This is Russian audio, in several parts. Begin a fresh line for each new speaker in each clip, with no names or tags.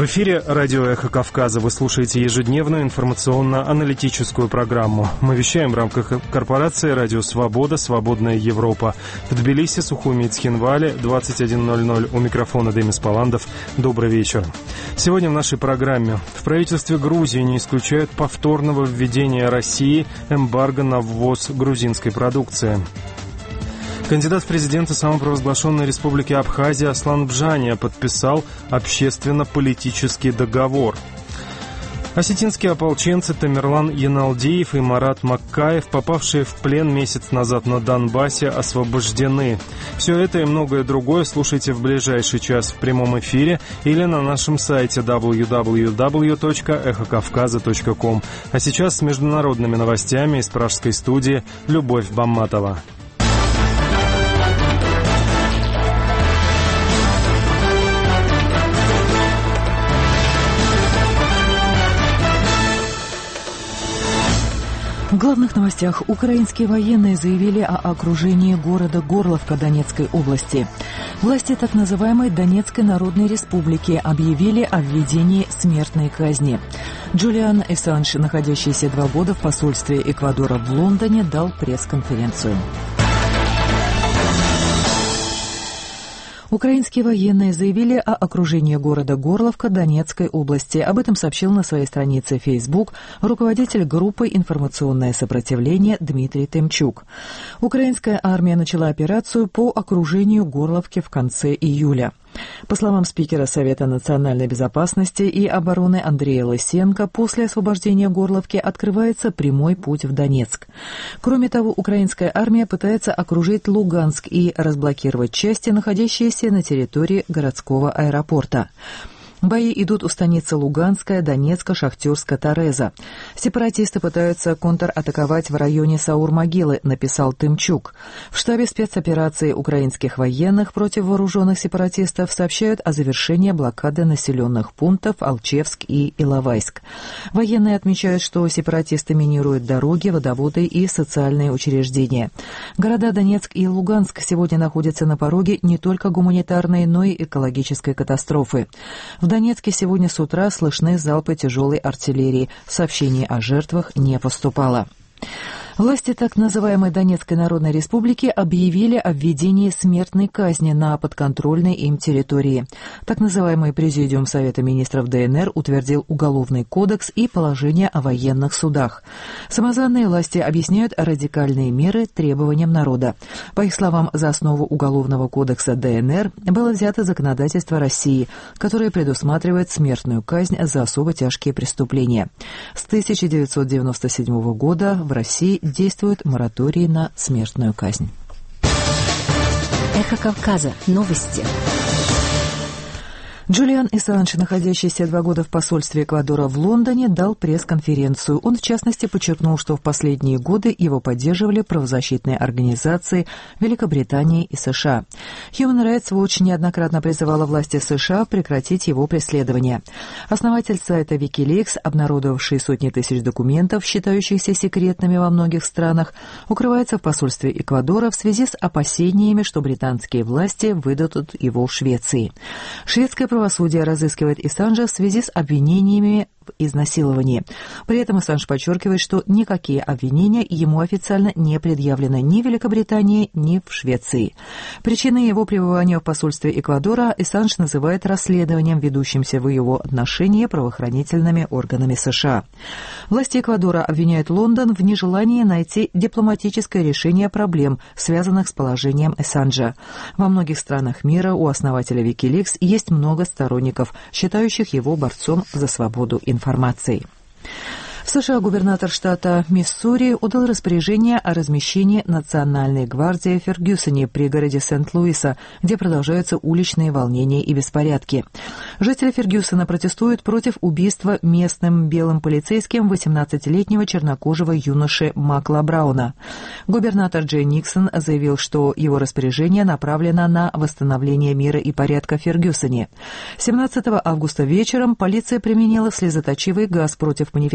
эфире радио «Эхо Кавказа». Вы слушаете ежедневную информационно-аналитическую программу. Мы вещаем в рамках корпорации «Радио Свобода. Свободная Европа». В Тбилиси, Сухуми и Цхинвале, 21:00. У микрофона Демис Паландов. Добрый вечер. Сегодня в нашей программе. В правительстве Грузии не исключают повторного введения России эмбарго на ввоз грузинской продукции. Кандидат в президенты самопровозглашенной республики Абхазия Аслан Бжания подписал общественно-политический договор. Осетинские ополченцы Тамерлан Яналдиев и Марат Маккаев, попавшие в плен месяц назад на Донбассе, освобождены. Все это и многое другое слушайте в ближайший час в прямом эфире или на нашем сайте www.эхокавказа.ком. А сейчас с международными новостями из пражской студии Любовь Бамматова.
В главных новостях. Украинские военные заявили о окружении города Горловка Донецкой области. Власти так называемой Донецкой Народной Республики объявили о введении смертной казни. Джулиан Ассанж, находящийся 2 года в посольстве Эквадора в Лондоне, дал пресс-конференцию. Украинские военные заявили о окружении города Горловка Донецкой области. Об этом сообщил на своей странице Facebook руководитель группы «Информационное сопротивление» Дмитрий Тымчук. Украинская армия начала операцию по окружению Горловки в конце июля. По словам спикера Совета национальной безопасности и обороны Андрея Лысенко, после освобождения Горловки открывается прямой путь в Донецк. Кроме того, украинская армия пытается окружить Луганск и разблокировать части, находящиеся на территории городского аэропорта. Бои идут у станицы Луганская, Донецка, Шахтерска, Тореза. Сепаратисты пытаются контратаковать в районе Саур-Могилы, написал Тымчук. В штабе спецоперации украинских военных против вооруженных сепаратистов сообщают о завершении блокады населенных пунктов Алчевск и Иловайск. Военные отмечают, что сепаратисты минируют дороги, водоводы и социальные учреждения. Города Донецк и Луганск сегодня находятся на пороге не только гуманитарной, но и экологической катастрофы. В Донецке сегодня с утра слышны залпы тяжелой артиллерии. Сообщений о жертвах не поступало. Власти так называемой Донецкой Народной Республики объявили о введении смертной казни на подконтрольной им территории. Так называемый Президиум Совета министров ДНР утвердил Уголовный кодекс и положение о военных судах. Самозванные власти объясняют радикальные меры требованиям народа. По их словам, за основу Уголовного кодекса ДНР было взято законодательство России, которое предусматривает смертную казнь за особо тяжкие преступления. С 1997 года в России действует мораторий на смертную казнь.
Эхо Кавказа. Новости.
Джулиан Ассанж, находящийся 2 года в посольстве Эквадора в Лондоне, дал пресс-конференцию. Он, в частности, подчеркнул, что в последние годы его поддерживали правозащитные организации Великобритании и США. Human Rights Watch неоднократно призывала власти США прекратить его преследование. Основатель сайта Wikileaks, обнародовавший сотни тысяч документов, считающихся секретными во многих странах, укрывается в посольстве Эквадора в связи с опасениями, что британские власти выдадут его в Швеции. Шведское правосудие разыскивает Ассанжа в связи с обвинениями в изнасиловании. При этом Ассанж подчеркивает, что никакие обвинения ему официально не предъявлены ни в Великобритании, ни в Швеции. Причиной его пребывания в посольстве Эквадора Ассанж называет расследованием, ведущимся в его отношении правоохранительными органами США. Власти Эквадора обвиняют Лондон в нежелании найти дипломатическое решение проблем, связанных с положением Ассанжа. Во многих странах мира у основателя Wikileaks есть много сторонников, считающих его борцом за свободу информации. В США губернатор штата Миссури отдал распоряжение о размещении Национальной гвардии в Фергюсоне, пригороде Сент-Луиса, где продолжаются уличные волнения и беспорядки. Жители Фергюсона протестуют против убийства местным белым полицейским 18-летнего чернокожего юноши Макла Брауна. Губернатор Джей Никсон заявил, что его распоряжение направлено на восстановление мира и порядка в Фергюсоне. 17 августа вечером полиция применила слезоточивый газ против манифестантов,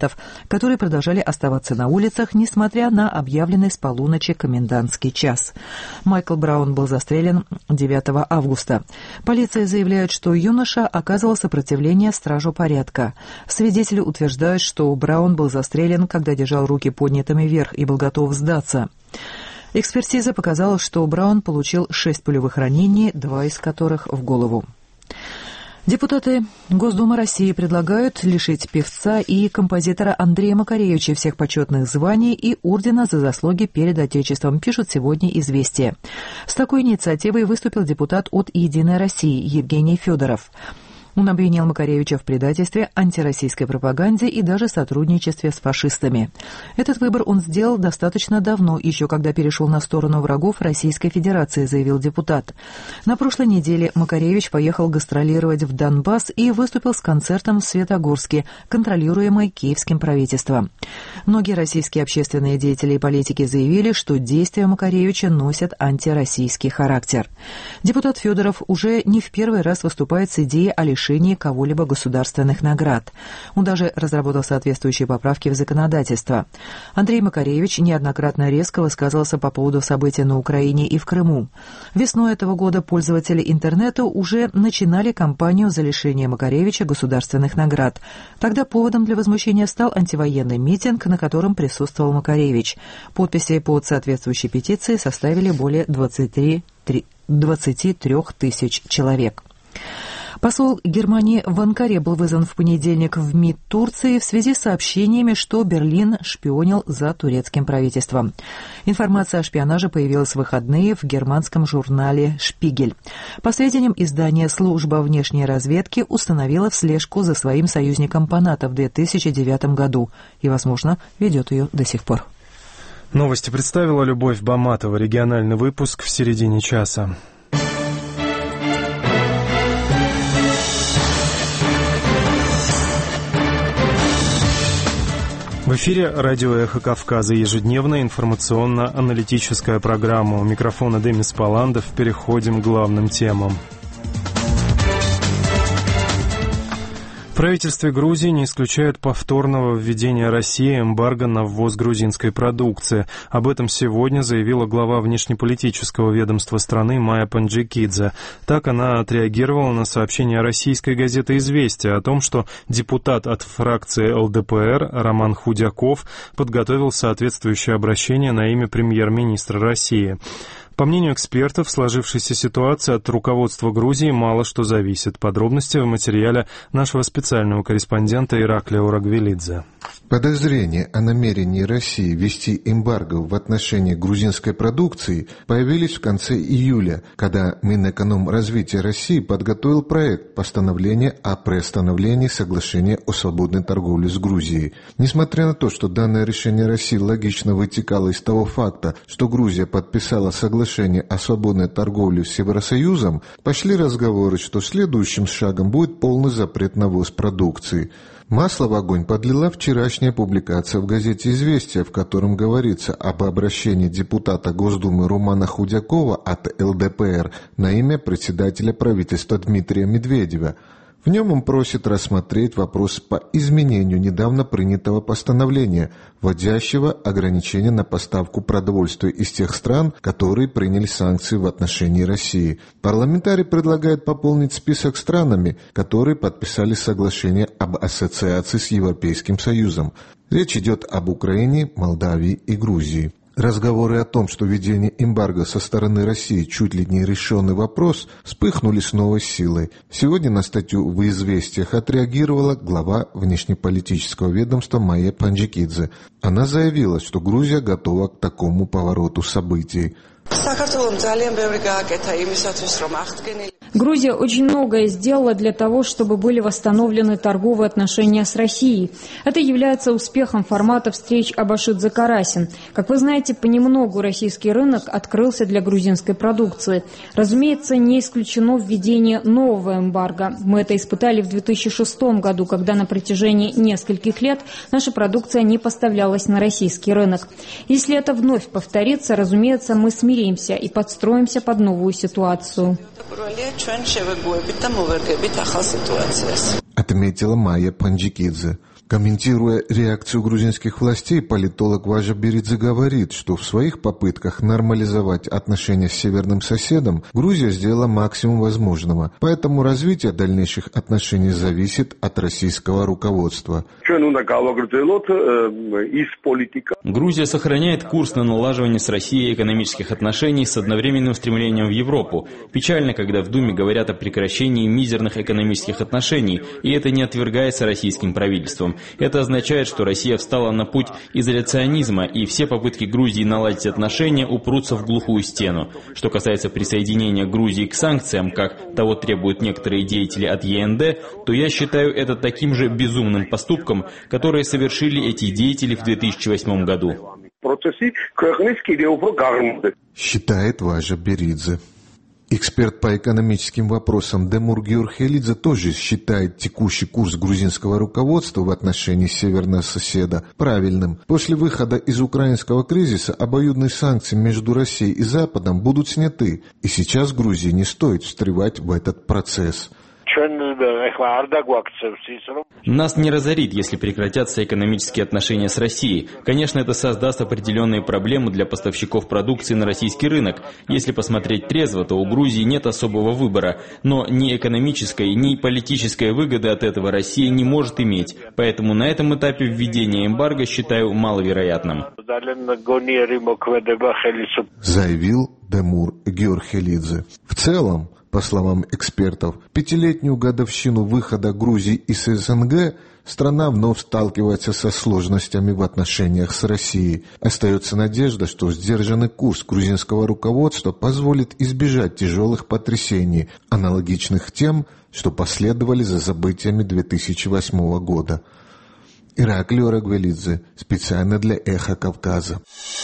демонстрантов, которые продолжали оставаться на улицах, несмотря на объявленный с полуночи комендантский час. Майкл Браун был застрелен 9 августа. Полиция заявляет, что юноша оказывал сопротивление стражу порядка. Свидетели утверждают, что Браун был застрелен, когда держал руки поднятыми вверх и был готов сдаться. Экспертиза показала, что Браун получил 6 пулевых ранений, 2 из которых в голову. Депутаты Госдумы России предлагают лишить певца и композитора Андрея Макаревича всех почетных званий и ордена за заслуги перед Отечеством, пишут сегодня «Известия». С такой инициативой выступил депутат от «Единой России» Евгений Федоров. Он обвинил Макаревича в предательстве, антироссийской пропаганде и даже сотрудничестве с фашистами. Этот выбор он сделал достаточно давно, еще когда перешел на сторону врагов Российской Федерации, заявил депутат. На прошлой неделе Макаревич поехал гастролировать в Донбасс и выступил с концертом в Светогорске, контролируемый киевским правительством. Многие российские общественные деятели и политики заявили, что действия Макаревича носят антироссийский характер. Депутат Федоров уже не в первый раз выступает с идеей о лишении кого-либо государственных наград. Он даже разработал соответствующие поправки в законодательство. Андрей Макаревич неоднократно резко высказывался по поводу событий на Украине и в Крыму. Весной этого года пользователи интернета уже начинали кампанию за лишение Макаревича государственных наград. Тогда поводом для возмущения стал антивоенный митинг, на котором присутствовал Макаревич. Подписи под соответствующей петицией составили более 23 тысяч человек. Посол Германии в Анкаре был вызван в понедельник в МИД Турции в связи с сообщениями, что Берлин шпионил за турецким правительством. Информация о шпионаже появилась в выходные в германском журнале «Шпигель». По сведениям издания, служба внешней разведки установила вслежку за своим союзником по НАТО в 2009 году и, возможно, ведет ее до сих пор.
Новости представила Любовь Баматова. Региональный выпуск в середине часа. В эфире радио «Эхо Кавказа», ежедневная информационно-аналитическая программа. У микрофона Демис Паландов. Переходим к главным темам. В правительстве Грузии не исключают повторного введения России эмбарго на ввоз грузинской продукции. Об этом сегодня заявила глава внешнеполитического ведомства страны Майя Панджикидзе. Так она отреагировала на сообщение российской газеты «Известия» о том, что депутат от фракции ЛДПР Роман Худяков подготовил соответствующее обращение на имя премьер-министра России. По мнению экспертов, в сложившейся ситуации от руководства Грузии мало что зависит. Подробности в материале нашего специального корреспондента Ираклия Урагвелидзе.
Подозрения о намерении России ввести эмбарго в отношении грузинской продукции появились в конце июля, когда Минэкономразвития России подготовил проект постановления о приостановлении соглашения о свободной торговле с Грузией. Несмотря на то, что данное решение России логично вытекало из того факта, что Грузия подписала соглашение о свободной торговле с Евросоюзом, пошли разговоры, что следующим шагом будет полный запрет на ввоз продукции. Масло в огонь подлила вчерашняя публикация в газете «Известия», в котором говорится об обращении депутата Госдумы Романа Худякова от ЛДПР на имя председателя правительства Дмитрия Медведева. В нем он просит рассмотреть вопрос по изменению недавно принятого постановления, вводящего ограничения на поставку продовольствия из тех стран, которые приняли санкции в отношении России. Парламентарий предлагает пополнить список странами, которые подписали соглашение об ассоциации с Европейским Союзом. Речь идет об Украине, Молдавии и Грузии. Разговоры о том, что введение эмбарго со стороны России чуть ли не решенный вопрос, вспыхнули с новой силой. Сегодня на статью в «Известиях» отреагировала глава внешнеполитического ведомства Майя Панджикидзе. Она заявила, что Грузия готова к такому повороту событий.
Грузия очень многое сделала для того, чтобы были восстановлены торговые отношения с Россией. Это является успехом формата встреч Абашидзе-Карасин. Как вы знаете, понемногу российский рынок открылся для грузинской продукции. Разумеется, не исключено введение нового эмбарго. Мы это испытали в 2006 году, когда на протяжении нескольких лет наша продукция не поставлялась на российский рынок. Если это вновь повторится, разумеется, мы смиримся и подстроимся под новую ситуацию.
Отметила Майя Панджикидзе. Комментируя реакцию грузинских властей, политолог Важа Беридзе говорит, что в своих попытках нормализовать отношения с северным соседом Грузия сделала максимум возможного. Поэтому развитие дальнейших отношений зависит от российского руководства.
Грузия сохраняет курс на налаживание с Россией экономических отношений с одновременным стремлением в Европу. Печально, когда в Думе говорят о прекращении мизерных экономических отношений, и это не отвергается российским правительством. Это означает, что Россия встала на путь изоляционизма, и все попытки Грузии наладить отношения упрутся в глухую стену. Что касается присоединения Грузии к санкциям, как того требуют некоторые деятели от ЕНД, то я считаю это таким же безумным поступком, который совершили эти деятели в 2008 году.
Считает Важа Беридзе. Эксперт по экономическим вопросам Демур Георхелидзе тоже считает текущий курс грузинского руководства в отношении северного соседа правильным. После выхода из украинского кризиса обоюдные санкции между Россией и Западом будут сняты, и сейчас Грузии не стоит встревать в этот процесс.
Нас не разорит, если прекратятся экономические отношения с Россией. Конечно, это создаст определенные проблемы для поставщиков продукции на российский рынок. Если посмотреть трезво, то у Грузии нет особого выбора. Но ни экономической, ни политической выгоды от этого Россия не может иметь. Поэтому на этом этапе введения эмбарго считаю маловероятным.
Заявил Демур Георхелидзе. В целом, по словам экспертов, 5-летнюю годовщину выхода Грузии из СНГ страна вновь сталкивается со сложностями в отношениях с Россией. Остается надежда, что сдержанный курс грузинского руководства позволит избежать тяжелых потрясений, аналогичных тем, что последовали за событиями 2008 года. Ираклий Орагвелидзе, специально для «Эхо Кавказа».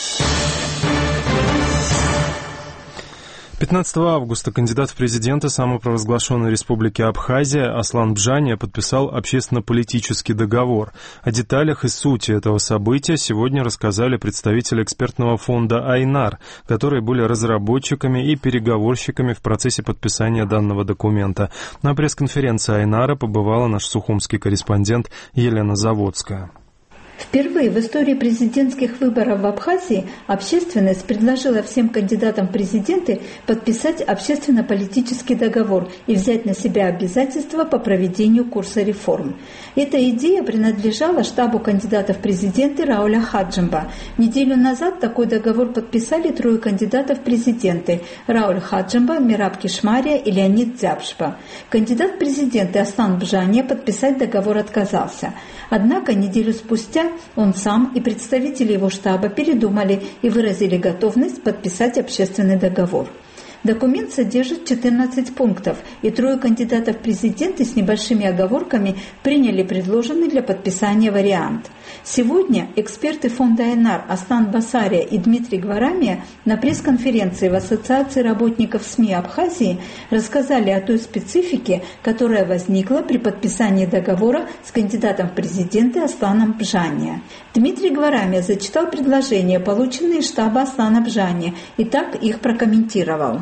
15 августа кандидат в президенты самопровозглашенной республики Абхазия Аслан Бжания подписал общественно-политический договор. О деталях и сути этого события сегодня рассказали представители экспертного фонда «Айнар», которые были разработчиками и переговорщиками в процессе подписания данного документа. На пресс-конференции «Айнара» побывала наш сухумский корреспондент Елена Заводская.
Впервые в истории президентских выборов в Абхазии общественность предложила всем кандидатам в президенты подписать общественно-политический договор и взять на себя обязательства по проведению курса реформ. Эта идея принадлежала штабу кандидатов в президенты Рауля Хаджимба. Неделю назад такой договор подписали 3 кандидатов в президенты – Рауль Хаджимба, Мираб Кишмария и Леонид Дзябшба. Кандидат в президенты Аслан Бжания подписать договор отказался. Однако неделю спустя он сам и представители его штаба передумали и выразили готовность подписать общественный договор. Документ содержит 14 пунктов, и 3 кандидатов в президенты с небольшими оговорками приняли предложенный для подписания вариант. Сегодня эксперты фонда «Айнар» Аслан Басария и Дмитрий Гварамия на пресс-конференции в Ассоциации работников СМИ Абхазии рассказали о той специфике, которая возникла при подписании договора с кандидатом в президенты Асланом Бжания. Дмитрий Гварамия зачитал предложения, полученные из штаба Аслана Бжания, и так их прокомментировал.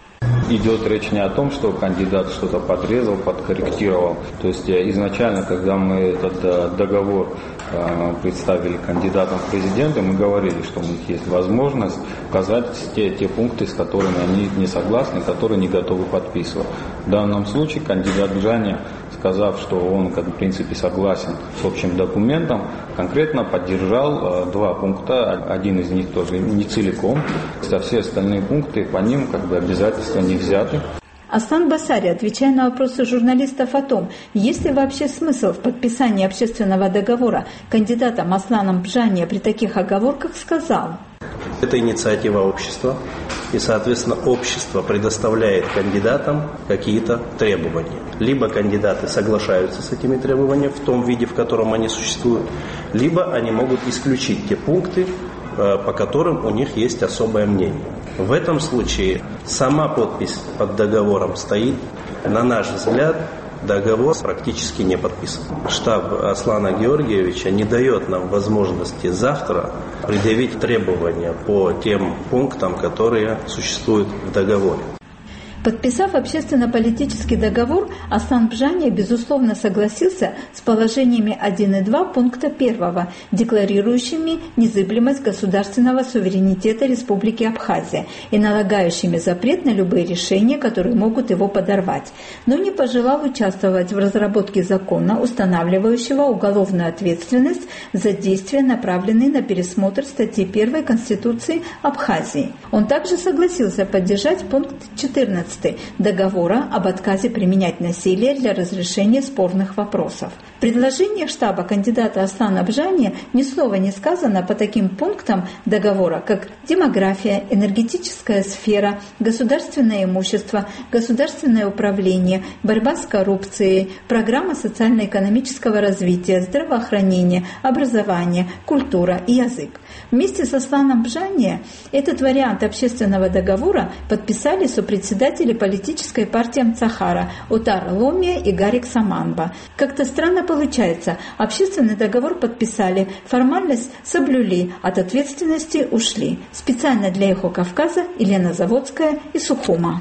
Идет речь не о том, что кандидат что-то подрезал, подкорректировал. То есть изначально, когда мы этот договор представили кандидатам в президенты, мы говорили, что у них есть возможность указать те пункты, с которыми они не согласны, которые не готовы подписывать. В данном случае кандидат Бжания, сказав, что он, в принципе, согласен с общим документом, конкретно поддержал 2 пункта, один из них тоже не целиком, а все остальные пункты по ним обязательства не взяты.
Аслан Басария, отвечая на вопросы журналистов о том, есть ли вообще смысл в подписании общественного договора кандидатом Асланом Бжания при таких оговорках, сказал:
это инициатива общества, и, соответственно, общество предоставляет кандидатам какие-то требования. Либо кандидаты соглашаются с этими требованиями в том виде, в котором они существуют, либо они могут исключить те пункты, по которым у них есть особое мнение. В этом случае сама подпись под договором стоит. На наш взгляд, договор практически не подписан. Штаб Аслана Георгиевича не дает нам возможности завтра предъявить требования по тем пунктам, которые существуют в договоре.
Подписав общественно-политический договор, Аслан Бжания, безусловно, согласился с положениями 1 и 2 пункта 1, декларирующими незыблемость государственного суверенитета Республики Абхазия и налагающими запрет на любые решения, которые могут его подорвать, но не пожелал участвовать в разработке закона, устанавливающего уголовную ответственность за действия, направленные на пересмотр статьи 1 Конституции Абхазии. Он также согласился поддержать пункт 14 договора об отказе применять насилие для разрешения спорных вопросов. В предложениях штаба кандидата Аслана Бжания ни слова не сказано по таким пунктам договора, как демография, энергетическая сфера, государственное имущество, государственное управление, борьба с коррупцией, программа социально-экономического развития, здравоохранение, образование, культура и язык. Вместе с Асланом Бжания этот вариант общественного договора подписали сопредседатели политической партии Амцахара Утар Ломия и Гарик Саманба. Как-то странно получается, общественный договор подписали, формальность соблюли, от ответственности ушли. Специально для «Эхо Кавказа» Елена Заводская из Сухума.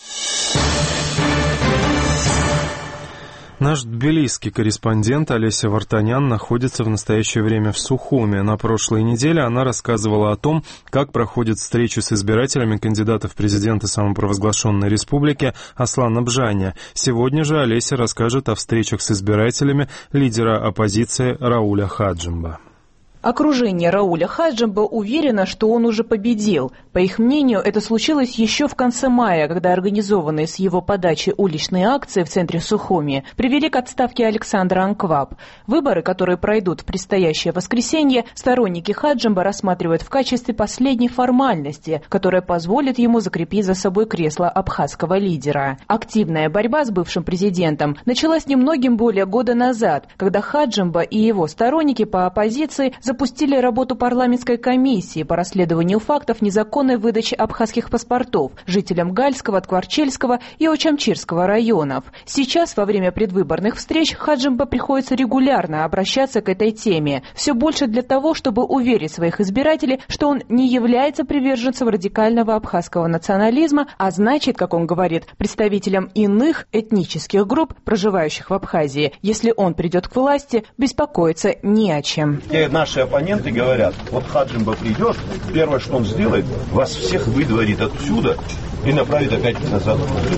Наш тбилисский корреспондент Олеся Вартанян находится в настоящее время в Сухуме. На прошлой неделе она рассказывала о том, как проходит встреча с избирателями кандидата в президенты самопровозглашенной республики Аслана Бжания. Сегодня же Олеся расскажет о встречах с избирателями лидера оппозиции Рауля Хаджимба.
Окружение Рауля Хаджимба уверено, что он уже победил. По их мнению, это случилось еще в конце мая, когда организованные с его подачи уличные акции в центре Сухуми привели к отставке Александра Анкваб. Выборы, которые пройдут в предстоящее воскресенье, сторонники Хаджимба рассматривают в качестве последней формальности, которая позволит ему закрепить за собой кресло абхазского лидера. Активная борьба с бывшим президентом началась немногим более года назад, когда Хаджимба и его сторонники по оппозиции запустили работу парламентской комиссии по расследованию фактов незаконной выдачи абхазских паспортов жителям Гальского, Ткварчельского и Очамчирского районов. Сейчас, во время предвыборных встреч, Хаджимба приходится регулярно обращаться к этой теме. Все больше для того, чтобы уверить своих избирателей, что он не является приверженцем радикального абхазского национализма, а значит, как он говорит, представителем иных этнических групп, проживающих в Абхазии. Если он придет к власти, беспокоиться не о чем.
Наши оппоненты говорят, вот Хаджимба придет, первое, что он сделает, вас всех выдворит отсюда и направит опять назад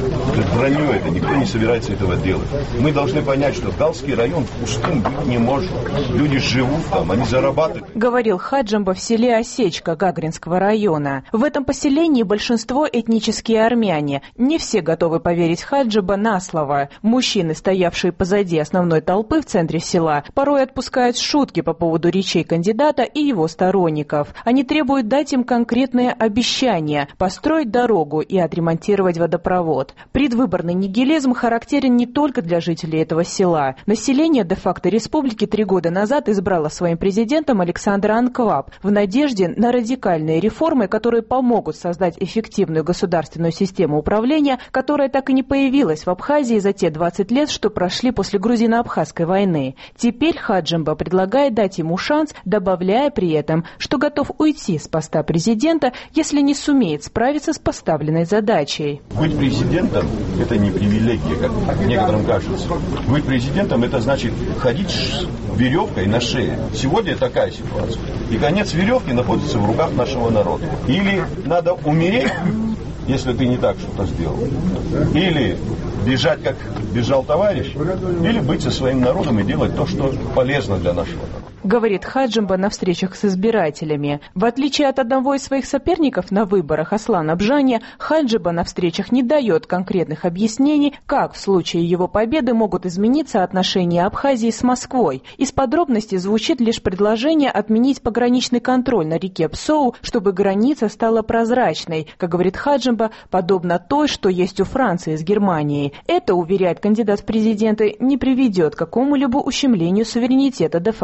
в броню. Это никто не собирается этого делать. Мы должны понять, что Галский район пустым быть не может. Люди живут там, они зарабатывают.
Говорил Хаджимба в селе Осечка Гагринского района. В этом поселении большинство этнические армяне. Не все готовы поверить Хаджимба на слово. Мужчины, стоявшие позади основной толпы в центре села, порой отпускают шутки по поводу речей кандидата и его сторонников. Они требуют дать им конкретные обещания, построить дорогу и отремонтировать водопровод. Предвыборный нигилизм характерен не только для жителей этого села. Население де-факто республики 3 года назад избрало своим президентом Александра Анкваб в надежде на радикальные реформы, которые помогут создать эффективную государственную систему управления, которая так и не появилась в Абхазии за те 20 лет, что прошли после грузино-абхазской войны. Теперь Хаджимба предлагает дать ему шанс, добавляя при этом, что готов уйти с поста президента, если не сумеет справиться с поставленной задачей.
Быть президентом – это не привилегия, как некоторым кажется. Быть президентом – это значит ходить с веревкой на шее. Сегодня такая ситуация. И конец веревки находится в руках нашего народа. Или надо умереть, если ты не так что-то сделал. Или бежать, как бежал товарищ. Или быть со своим народом и делать то, что полезно для нашего народа.
Говорит Хаджимба на встречах с избирателями. В отличие от одного из своих соперников на выборах Аслана Бжания, Хаджимба на встречах не дает конкретных объяснений, как в случае его победы могут измениться отношения Абхазии с Москвой. Из подробностей звучит лишь предложение отменить пограничный контроль на реке Псоу, чтобы граница стала прозрачной, как говорит Хаджимба, подобно той, что есть у Франции с Германией. Это, уверяет кандидат в президенты, не приведет к какому-либо ущемлению суверенитета де-факто республики.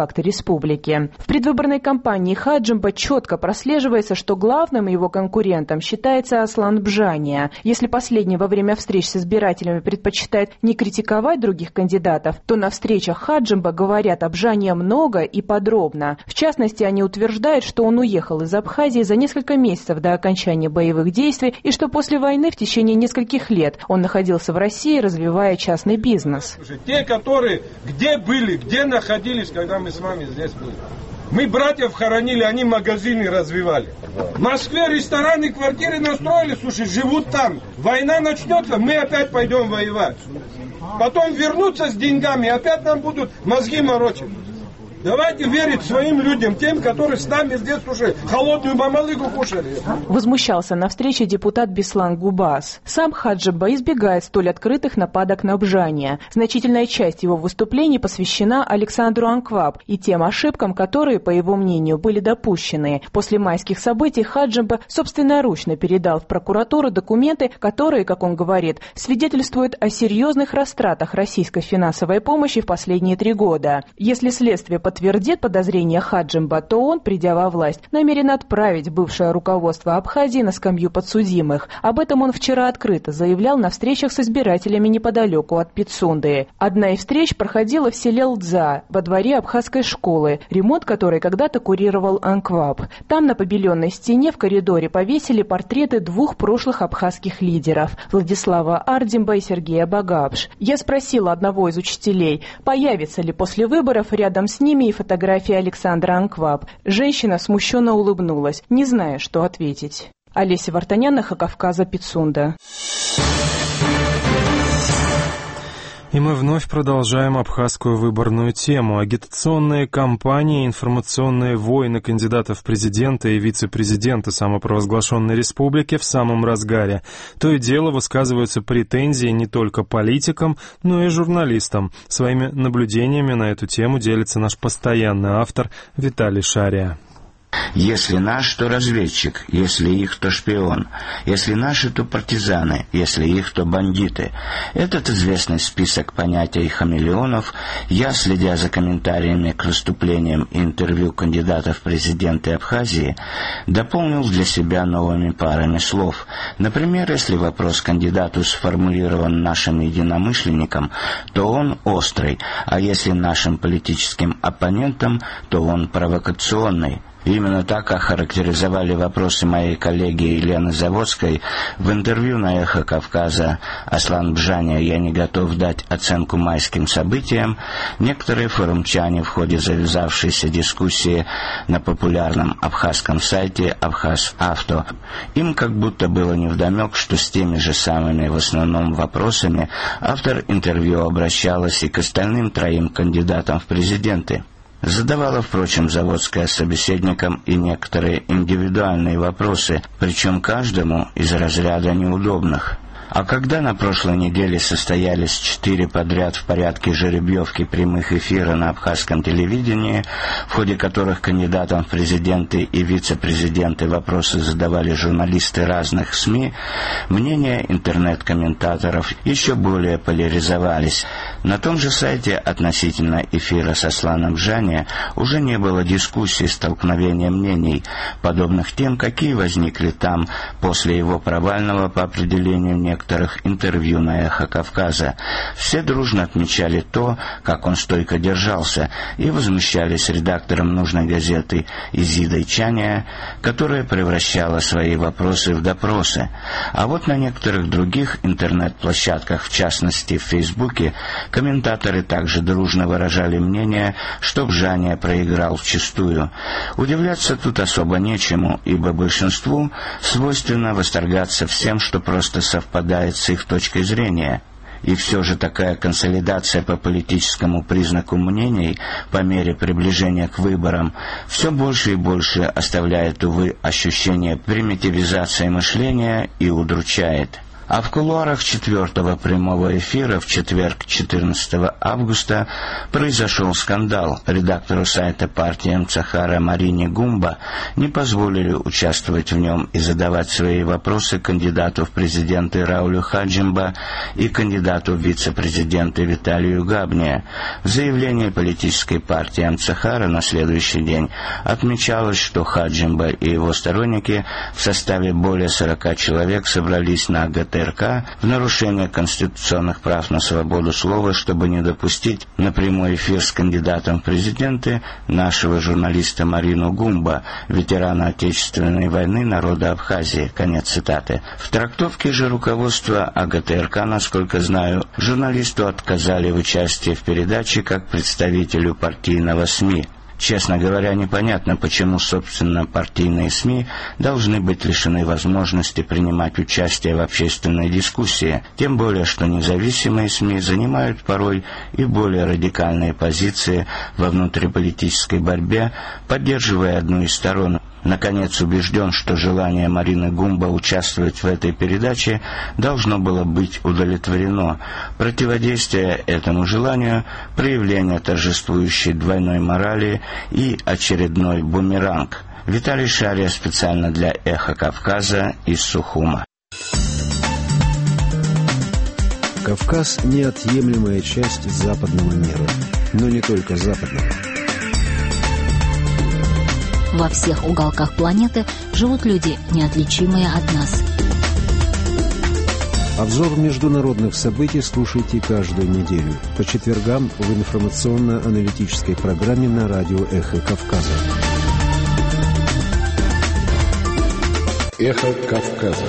республики. В предвыборной кампании Хаджимба четко прослеживается, что главным его конкурентом считается Аслан Бжания. Если последний во время встреч с избирателями предпочитает не критиковать других кандидатов, то на встречах Хаджимба говорят о Бжания много и подробно. В частности, они утверждают, что он уехал из Абхазии за несколько месяцев до окончания боевых действий и что после войны в течение нескольких лет он находился в России, развивая частный бизнес.
Те, которые где были, где находились, когда мы с вами здесь были. Мы братьев хоронили, они магазины развивали. В Москве рестораны, квартиры настроили, слушай, живут там. Война начнется, мы опять пойдем воевать. Потом вернутся с деньгами, опять нам будут мозги морочить. Давайте верить своим людям, тем, которые с нами здесь уже холодную мамалыгу кушали.
Возмущался на встрече депутат Беслан Губас. Сам Хаджимба избегает столь открытых нападок на Бжания. Значительная часть его выступлений посвящена Александру Анкваб и тем ошибкам, которые, по его мнению, были допущены. После майских событий Хаджимба собственноручно передал в прокуратуру документы, которые, как он говорит, свидетельствуют о серьезных растратах российской финансовой помощи в последние 3 года. Если следствие подтвердит подозрения Хаджимба, то он, придя во власть, намерен отправить бывшее руководство Абхазии на скамью подсудимых. Об этом он вчера открыто заявлял на встречах с избирателями неподалеку от Пицунды. Одна из встреч проходила в селе Лдза, во дворе абхазской школы, ремонт которой когда-то курировал Анкваб. Там на побеленной стене в коридоре повесили портреты 2 прошлых абхазских лидеров – Владислава Ардимба и Сергея Багапш. Я спросила одного из учителей, появится ли после выборов рядом с ними и фотографии Александра Анкваб. Женщина смущенно улыбнулась, не зная, что ответить. Олеся Вартанян, Кавказа, Пицунда.
И мы вновь продолжаем абхазскую выборную тему. Агитационные кампании, информационные войны кандидатов в президенты и вице-президенты самопровозглашенной республики в самом разгаре. То и дело высказываются претензии не только политикам, но и журналистам. Своими наблюдениями на эту тему делится наш постоянный автор Виталий Шария.
Если наш, то разведчик, если их, то шпион, если наши, то партизаны, если их, то бандиты. Этот известный список понятий хамелеонов я, следя за комментариями к выступлениям и интервью кандидатов в президенты Абхазии, дополнил для себя новыми парами слов. Например, если вопрос кандидату сформулирован нашим единомышленником, то он острый, а если нашим политическим оппонентам, то он провокационный. Именно так охарактеризовали вопросы моей коллеги Елены Заводской в интервью на «Эхо Кавказа» Аслан Бжания «Я не готов дать оценку майским событиям» некоторые форумчане в ходе завязавшейся дискуссии на популярном абхазском сайте «Абхаз-Авто». Им как будто было невдомек, что с теми же самыми в основном вопросами автор интервью обращалась и к остальным 3 кандидатам в президенты. Задавала, впрочем, Заводская собеседникам и некоторые индивидуальные вопросы, причем каждому из разряда неудобных. А когда на прошлой неделе состоялись 4 подряд в порядке жеребьевки прямых эфира на абхазском телевидении, в ходе которых кандидатам в президенты и вице-президенты вопросы задавали журналисты разных СМИ, мнения интернет-комментаторов еще более поляризовались. На том же сайте относительно эфира с Асланом Бжания уже не было дискуссий, столкновения мнений, подобных тем, какие возникли там после его провального по определению некоторых интервью на «Эхо Кавказа». Все дружно отмечали то, как он стойко держался, и возмущались редактором нужной газеты Изидой Чания, которая превращала свои вопросы в допросы. А вот на некоторых других интернет-площадках, в частности в Фейсбуке, комментаторы также дружно выражали мнение, что Бжания проиграл вчистую. Удивляться тут особо нечему, ибо большинству свойственно восторгаться всем, что просто совпадает с их точкой зрения. И все же такая консолидация по политическому признаку мнений по мере приближения к выборам все больше и больше оставляет, увы, ощущение примитивизации мышления и удручает. А в кулуарах 4-го прямого эфира в четверг, 14 августа, произошел скандал. Редактору сайта партии Мцахара Марине Гумба не позволили участвовать в нем и задавать свои вопросы кандидату в президенты Раулю Хаджимба и кандидату в вице-президенты Виталию Габне. В заявлении политической партии Мцахара на следующий день отмечалось, что Хаджимба и его сторонники в составе более 40 человек собрались на ГТРК в нарушение конституционных прав на свободу слова, чтобы не допустить на прямой эфир с кандидатом в президенты нашего журналиста Марину Гумба, ветерана Отечественной войны народа Абхазии. Конец цитаты. В трактовке же руководства АГТРК, насколько знаю, журналисту отказали в участии в передаче как представителю партийного СМИ. Честно говоря, непонятно, почему, собственно, партийные СМИ должны быть лишены возможности принимать участие в общественной дискуссии, тем более, что независимые СМИ занимают порой и более радикальные позиции во внутриполитической борьбе, поддерживая одну из сторон. Наконец, убежден, что желание Марины Гумба участвовать в этой передаче должно было быть удовлетворено. Противодействие этому желанию – проявление торжествующей двойной морали и очередной бумеранг. Виталий Шария специально для «Эхо Кавказа» из Сухума.
Кавказ – неотъемлемая часть западного мира, но не только западного.
Во всех уголках планеты живут люди, неотличимые от нас.
Обзор международных событий слушайте каждую неделю по четвергам в информационно-аналитической программе на радио «Эхо Кавказа».
«Эхо Кавказа».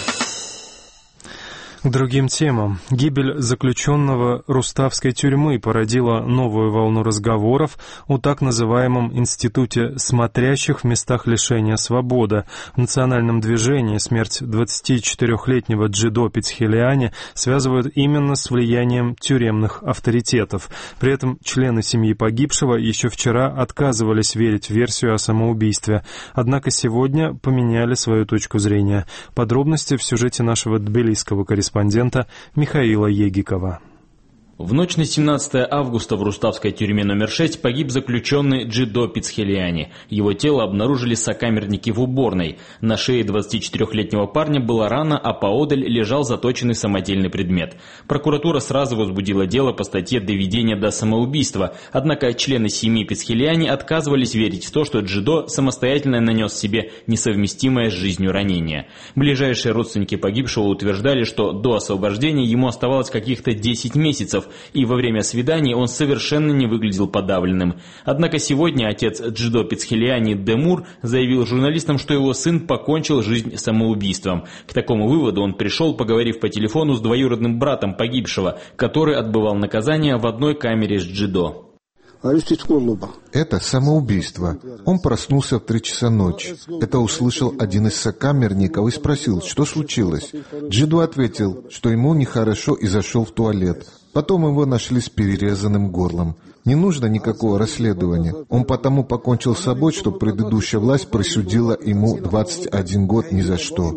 К другим темам. Гибель заключенного Руставской тюрьмы породила новую волну разговоров о так называемом институте смотрящих в местах лишения свободы. В национальном движении смерть 24-летнего Джидо Пицхелиани связывают именно с влиянием тюремных авторитетов. При этом члены семьи погибшего еще вчера отказывались верить в версию о самоубийстве. Однако сегодня поменяли свою точку зрения. Подробности в сюжете нашего тбилисского корреспондента Михаила Егикова.
В ночь на 17 августа в Руставской тюрьме номер 6 погиб заключенный Джидо Пицхелиани. Его тело обнаружили сокамерники в уборной. На шее 24-летнего парня была рана, а поодаль лежал заточенный самодельный предмет. Прокуратура сразу возбудила дело по статье «Доведение до самоубийства». Однако члены семьи Пицхелиани отказывались верить в то, что Джидо самостоятельно нанес себе несовместимое с жизнью ранение. Ближайшие родственники погибшего утверждали, что до освобождения ему оставалось каких-то 10 месяцев, и во время свиданий он совершенно не выглядел подавленным. Однако сегодня отец Джидо Пицхелиани Демур заявил журналистам, что его сын покончил жизнь самоубийством. К такому выводу он пришел, поговорив по телефону с двоюродным братом погибшего, который отбывал наказание в одной камере с Джидо.
Это самоубийство. Он проснулся в 3 часа ночи. Это услышал один из сокамерников и спросил, что случилось. Джидо ответил, что ему нехорошо и зашел в туалет. Потом его нашли с перерезанным горлом. Не нужно никакого расследования. Он потому покончил с собой, что предыдущая власть присудила ему 21 год ни за что.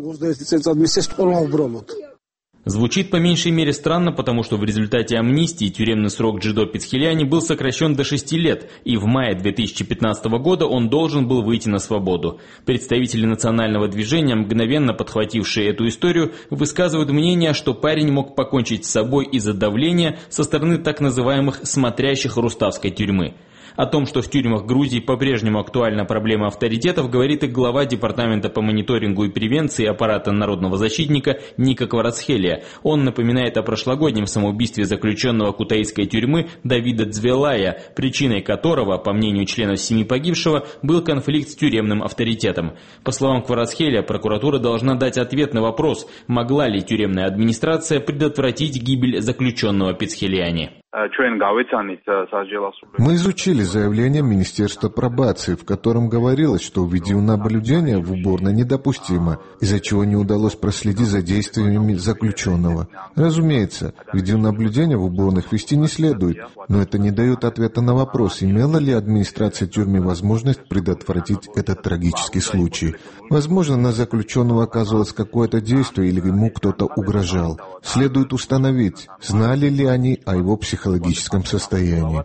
Звучит по меньшей мере странно, потому что в результате амнистии тюремный срок Джидо Пицхелиани был сокращен до 6 лет, и в мае 2015 года он должен был выйти на свободу. Представители национального движения, мгновенно подхватившие эту историю, высказывают мнение, что парень мог покончить с собой из-за давления со стороны так называемых «смотрящих» Руставской тюрьмы. О том, что в тюрьмах Грузии по-прежнему актуальна проблема авторитетов, говорит и глава Департамента по мониторингу и превенции аппарата народного защитника Ника Кварацхелия. Он напоминает о прошлогоднем самоубийстве заключенного кутаисской тюрьмы Давида Дзвелая, причиной которого, по мнению членов семьи погибшего, был конфликт с тюремным авторитетом. По словам Кварацхелия, прокуратура должна дать ответ на вопрос, могла ли тюремная администрация предотвратить гибель заключенного Пицхелиани.
Мы изучили заявление Министерства пробации, в котором говорилось, что видеонаблюдение в уборной недопустимо, из-за чего не удалось проследить за действиями заключенного. Разумеется, видеонаблюдение в уборных вести не следует, но это не дает ответа на вопрос, имела ли администрация тюрьмы возможность предотвратить этот трагический случай. Возможно, на заключенного оказывалось какое-то действие или ему кто-то угрожал. Следует установить, знали ли они о его психологическом состоянии.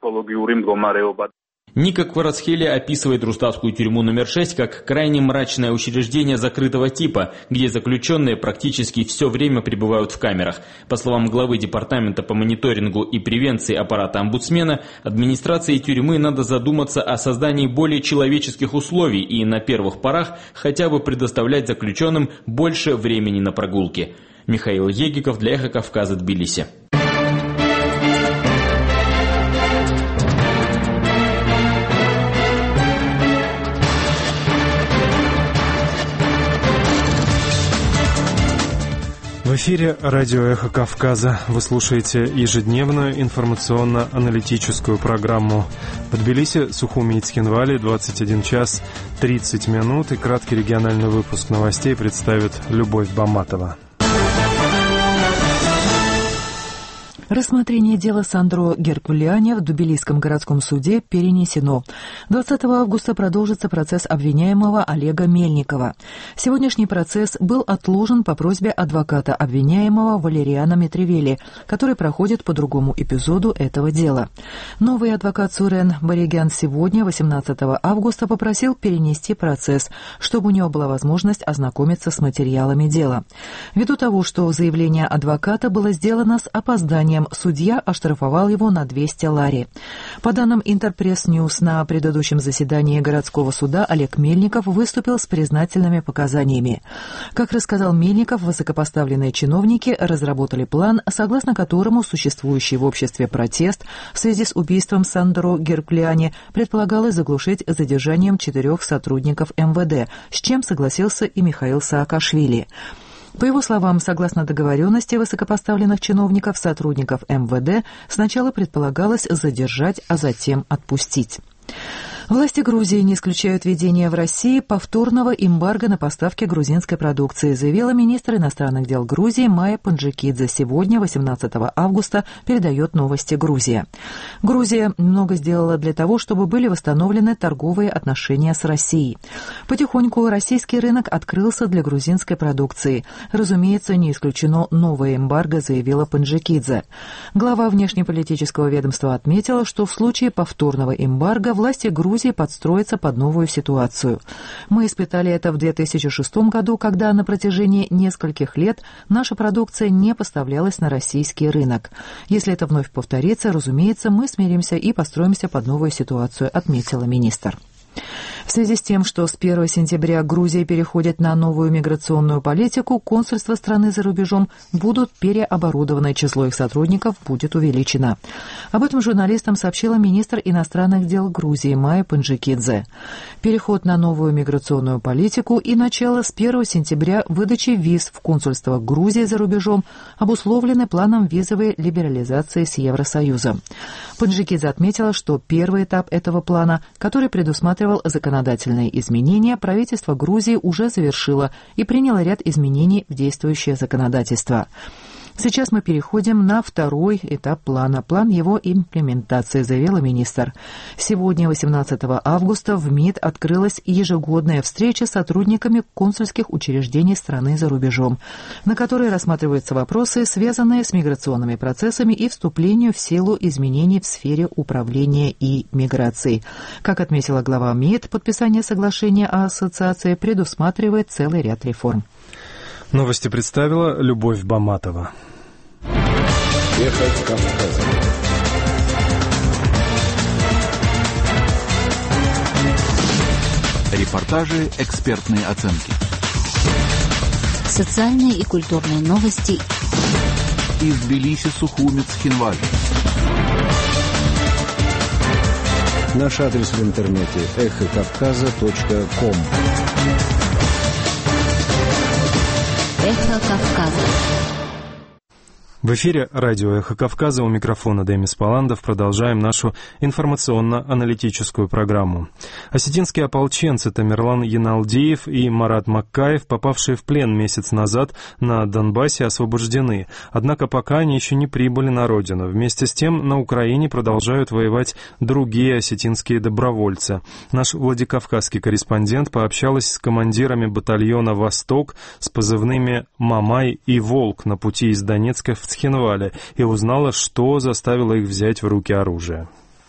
Ника Кварацхели описывает Руставскую тюрьму номер 6 как крайне мрачное учреждение закрытого типа, где заключенные практически все время пребывают в камерах. По словам главы Департамента по мониторингу и превенции аппарата омбудсмена, администрации тюрьмы надо задуматься о создании более человеческих условий и на первых порах хотя бы предоставлять заключенным больше времени на прогулки. Михаил Егиков для «Эхо Кавказа», Тбилиси.
В эфире радио «Эхо Кавказа». Вы слушаете ежедневную информационно-аналитическую программу. В Тбилиси, Сухуми и Цхинвали, 21 час 30 минут. И краткий региональный выпуск новостей представит Любовь Баматова.
Рассмотрение дела Сандро Геркулиани в Тбилисском городском суде перенесено. 20 августа продолжится процесс обвиняемого Олега Мельникова. Сегодняшний процесс был отложен по просьбе адвоката обвиняемого Валериана Митревели, который проходит по другому эпизоду этого дела. Новый адвокат Сурен Баригян сегодня, 18 августа, попросил перенести процесс, чтобы у него была возможность ознакомиться с материалами дела. Ввиду того, что заявление адвоката было сделано с опозданием, судья оштрафовал его на 200 лари. По данным Интерпресс-Ньюс, на предыдущем заседании городского суда Олег Мельников выступил с признательными показаниями. Как рассказал Мельников, высокопоставленные чиновники разработали план, согласно которому существующий в обществе протест в связи с убийством Сандро Геркулиани предполагалось заглушить задержанием 4 сотрудников МВД, с чем согласился и Михаил Саакашвили. По его словам, согласно договоренности высокопоставленных чиновников, сотрудников МВД сначала предполагалось задержать, а затем отпустить. Власти Грузии не исключают введение в России повторного эмбарго на поставки грузинской продукции, заявила министр иностранных дел Грузии Майя Панджикидзе. Сегодня, 18 августа, передает новости Грузия. Грузия много сделала для того, чтобы были восстановлены торговые отношения с Россией. Потихоньку российский рынок открылся для грузинской продукции. Разумеется, не исключено новое эмбарго, заявила Панджикидзе. Глава внешнеполитического ведомства отметила, что в случае повторного эмбарго власти Грузии подстроиться под новую ситуацию. Мы испытали это в 2006 году, когда на протяжении нескольких лет наша продукция не поставлялась на российский рынок. Если это вновь повторится, разумеется, мы смиримся и построимся под новую ситуацию, отметила министр. В связи с тем, что с 1 сентября Грузия переходит на новую миграционную политику, консульства страны за рубежом будут переоборудованы, число их сотрудников будет увеличено. Об этом журналистам сообщила министр иностранных дел Грузии Майя Панджикидзе. Переход на новую миграционную политику и начало с 1 сентября выдачи виз в консульствах Грузии за рубежом обусловлены планом визовой либерализации с Евросоюзом. Панджикидзе отметила, что первый этап этого плана, который предусматривал законодательные изменения, правительство Грузии уже завершило и приняло ряд изменений в действующее законодательство. Сейчас мы переходим на второй этап плана, план его имплементации, заявила министр. Сегодня, 18 августа, в МИД открылась ежегодная встреча с сотрудниками консульских учреждений страны за рубежом, на которой рассматриваются вопросы, связанные с миграционными процессами и вступлением в силу изменений в сфере управления и миграции. Как отметила глава МИД, подписание соглашения о ассоциации предусматривает целый ряд реформ.
Новости представила Любовь Баматова.
Эхо Кавказа. Репортажи, экспертные оценки.
Социальные и культурные новости.
Из Тбилиси, Сухуми, Цхинвали.
Наш адрес в интернете эхокавказа.ком.
Эхо Кавказа.
В эфире радио «Эхо Кавказа», у микрофона Демис Паландов. Продолжаем нашу информационно-аналитическую программу. Осетинские ополченцы Тамерлан Яналдиев и Марат Маккаев, попавшие в плен месяц назад на Донбассе, освобождены. Однако пока они еще не прибыли на родину. Вместе с тем на Украине продолжают воевать другие осетинские добровольцы. Наш владикавказский корреспондент пообщалась с командирами батальона «Восток» с позывными «Мамай» и «Волк» на пути из Донецка в Цхинвале и узнала, что заставило их взять в руки оружие.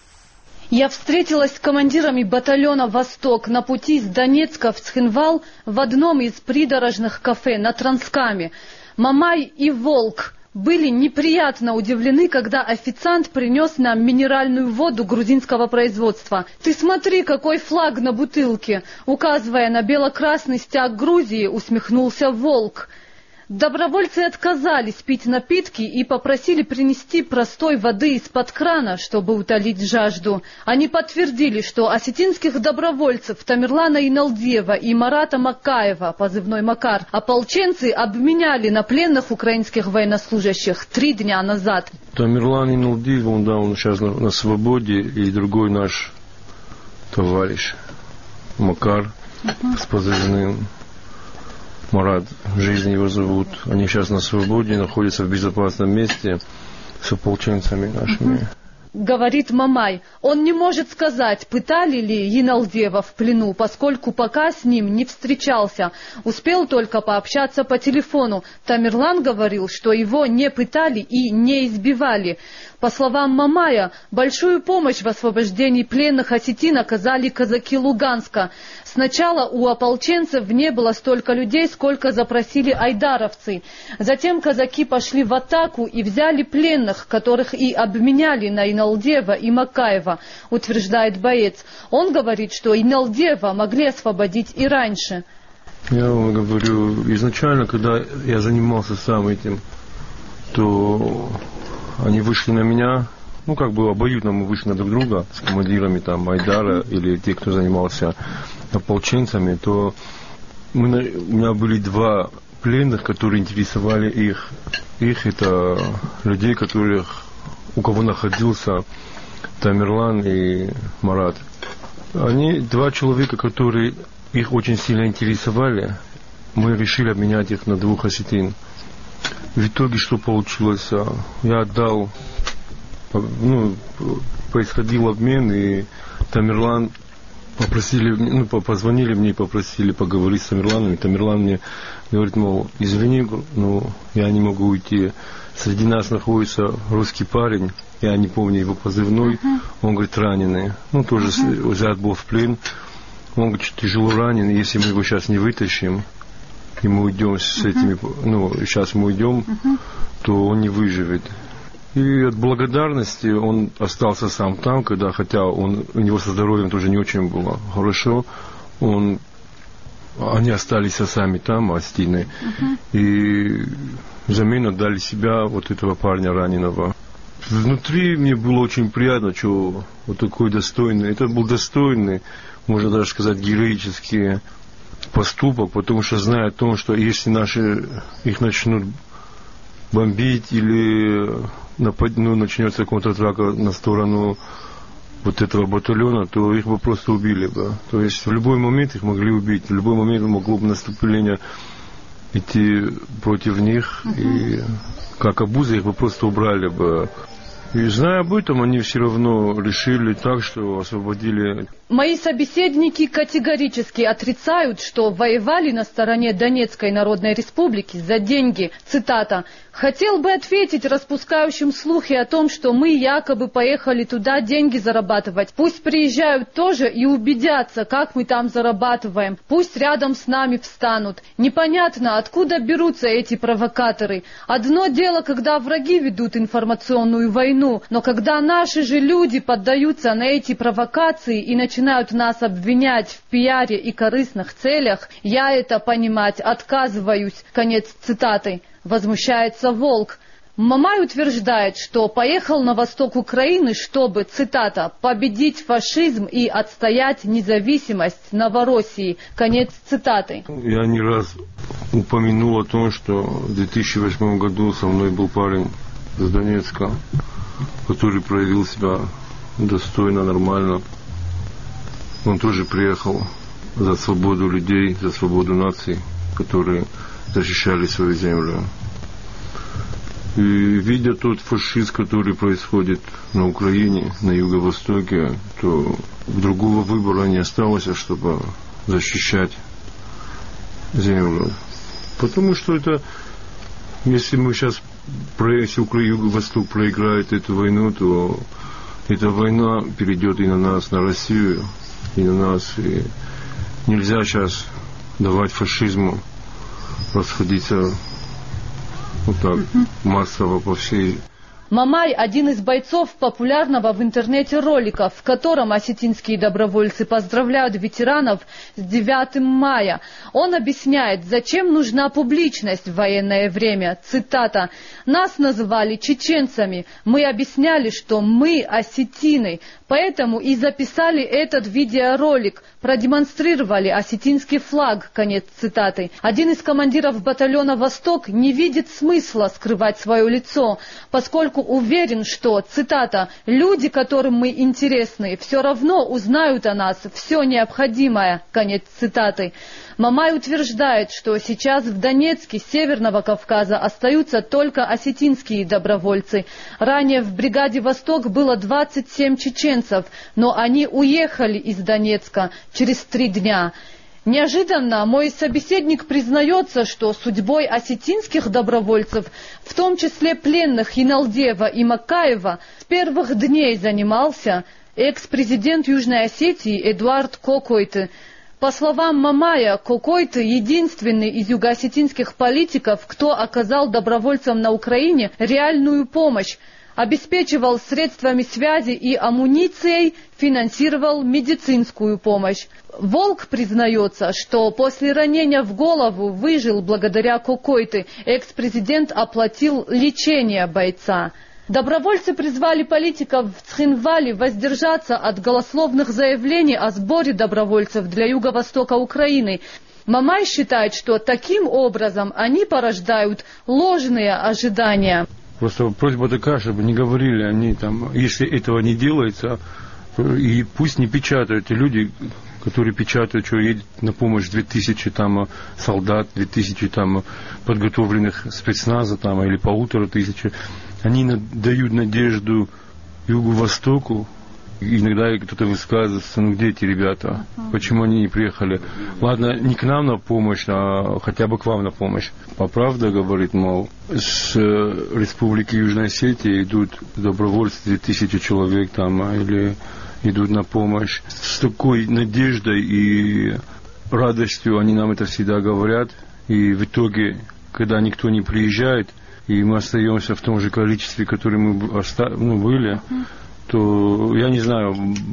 Я встретилась с командирами батальона «Восток» на пути из Донецка в Цхинвал в одном из придорожных кафе на Транскаме. Мамай и «Волк» были неприятно удивлены, когда официант принес нам минеральную воду грузинского производства. «Ты смотри, какой флаг на бутылке!» Указывая на бело-красный стяг Грузии, усмехнулся «Волк». Добровольцы отказались пить напитки и попросили принести простой воды из-под крана, чтобы утолить жажду. Они подтвердили, что осетинских добровольцев Тамерлана Яналдиева и Марата Маккаева, позывной Макар, ополченцы обменяли на пленных украинских военнослужащих 3 дня назад.
Тамерлан Яналдиев, он сейчас на свободе, и другой наш товарищ Макар с позывным Марат, жизнь его зовут. Они сейчас на свободе, находятся в безопасном месте с ополченцами нашими.
Говорит Мамай, он не может сказать, пытали ли Яналдиева в плену, поскольку пока с ним не встречался. Успел только пообщаться по телефону. Тамерлан говорил, что его не пытали и не избивали. По словам Мамая, большую помощь в освобождении пленных осетин оказали казаки Луганска. Сначала у ополченцев не было столько людей, сколько запросили айдаровцы. Затем казаки пошли в атаку и взяли пленных, которых и обменяли на Яналдиева и Маккаева, утверждает боец. Он говорит, что Яналдиева могли освободить и раньше.
Я вам говорю, изначально, когда я занимался сам этим, то они вышли на меня, обоюдно мы вышли на друг друга с командирами там Айдара или те, кто занимался ополченцами, то у меня были 2 пленных, которые интересовали их. Это людей, у кого находился Тамерлан и Марат. Они 2 человека, которые их очень сильно интересовали. Мы решили обменять их на 2 осетин. В итоге что получилось? Я отдал, происходил обмен, и Тамерлан позвонили мне и попросили поговорить с Тамерланом. И Тамерлан мне говорит, мол, извини, я не могу уйти. Среди нас находится русский парень, я не помню его позывной, он говорит, раненый. Тоже взят был в плен. Он говорит, тяжело ранен, если мы его сейчас не вытащим, и мы уйдем с этими, сейчас мы уйдем, то он не выживет. И от благодарности он остался сам там, хотя у него со здоровьем тоже не очень было хорошо, они остались сами там, осетины, и взамен отдали себя этого парня раненого. Внутри мне было очень приятно, что вот такой достойный, это был достойный, можно даже сказать, героический поступок, потому что зная о том, что если их начнут бомбить или начнется контратака на сторону вот этого батальона, то их бы просто убили бы. То есть в любой момент их могли убить, в любой момент могло бы наступление идти против них, и как обуза их бы просто убрали бы. И зная об этом, они все равно решили так, что освободили.
Мои собеседники категорически отрицают, что воевали на стороне Донецкой Народной Республики за деньги. Цитата. «Хотел бы ответить распускающим слухи о том, что мы якобы поехали туда деньги зарабатывать. Пусть приезжают тоже и убедятся, как мы там зарабатываем. Пусть рядом с нами встанут. Непонятно, откуда берутся эти провокаторы. Одно дело, когда враги ведут информационную войну, но когда наши же люди поддаются на эти провокации и начинают нас обвинять в пиаре и корыстных целях, я это понимать отказываюсь». Конец цитаты. Возмущается Волк. Мамай утверждает, что поехал на восток Украины, чтобы, цитата, «победить фашизм и отстоять независимость Новороссии». Конец цитаты.
Я не раз упомянул о том, что в 2008 году со мной был парень с Донецка, который проявил себя достойно, нормально. Он тоже приехал за свободу людей, за свободу наций, которые защищали свою землю. И видя тот фашизм, который происходит на Украине, на Юго-Востоке, то другого выбора не осталось, чтобы защищать землю. Потому что это, если мы сейчас, если Юго-Восток проиграет эту войну, то эта война перейдет и на нас, на Россию, и на нас. И нельзя сейчас давать фашизму расходиться вот так массово по всей.
Мамай – один из бойцов популярного в интернете ролика, в котором осетинские добровольцы поздравляют ветеранов с 9 мая. Он объясняет, зачем нужна публичность в военное время. Цитата. «Нас называли чеченцами. Мы объясняли, что мы осетины. Поэтому и записали этот видеоролик. Продемонстрировали осетинский флаг». Конец цитаты. Один из командиров батальона «Восток» не видит смысла скрывать свое лицо, поскольку уверен, что, цитата, «люди, которым мы интересны, все равно узнают о нас все необходимое», конец цитаты. Мамай утверждает, что сейчас в Донецке, Северного Кавказа остаются только осетинские добровольцы. Ранее в бригаде «Восток» было 27 чеченцев, но они уехали из Донецка через 3 дня. Неожиданно мой собеседник признается, что судьбой осетинских добровольцев, в том числе пленных Иналдеева и Макаева, с первых дней занимался экс-президент Южной Осетии Эдуард Кокойты. По словам Мамая, Кокойты единственный из югоосетинских политиков, кто оказал добровольцам на Украине реальную помощь, обеспечивал средствами связи и амуницией, финансировал медицинскую помощь. Волк признается, что после ранения в голову выжил благодаря Кокойты. Экс-президент оплатил лечение бойца. Добровольцы призвали политиков в Цхинвале воздержаться от голословных заявлений о сборе добровольцев для юго-востока Украины. Мамай считает, что таким образом они порождают ложные ожидания.
Просто просьба такая, чтобы не говорили они там, если этого не делается, и пусть не печатают. И люди, которые печатают, что едет на помощь 2000 там солдат, 2000 там подготовленных спецназа там, или 1500, они дают надежду Юго-Востоку. Иногда кто-то высказывается, ну где эти ребята, почему они не приехали? Ладно, не к нам на помощь, а хотя бы к вам на помощь. А правда говорит, мол, с Республики Южной Осетии идут добровольцы, 2000 человек там, или идут на помощь. С такой надеждой и радостью они нам это всегда говорят. И в итоге, когда никто не приезжает, и мы остаемся в том же количестве, которое мы были, то, я не знаю,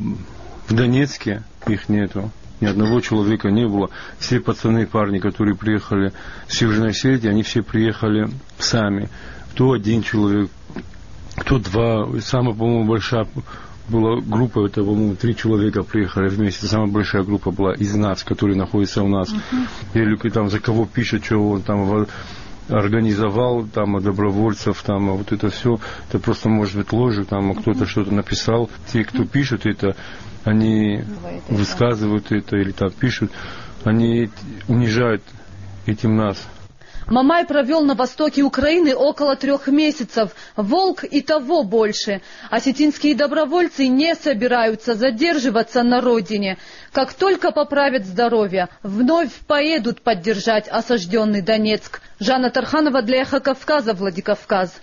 в Донецке их нету. Ни одного человека не было. Все пацаны, парни, которые приехали с Южной Осетии, они все приехали сами. Кто 1 человек, кто 2. Самая, по-моему, большая была группа, это, по-моему, 3 человека приехали вместе. Самая большая группа была из нас, которые находятся у нас. Или там за кого пишет, что он там организовал, там, добровольцев, там, вот это все, это просто может быть ложь, там, кто-то что-то написал. Те, кто пишут это, они высказывают это или там пишут, они унижают этим нас.
Мамай провел на востоке Украины около 3 месяцев. Волк и того больше. Осетинские добровольцы не собираются задерживаться на родине. Как только поправят здоровье, вновь поедут поддержать осажденный Донецк. Жанна Тарханова для Эхо Кавказа, Владикавказ.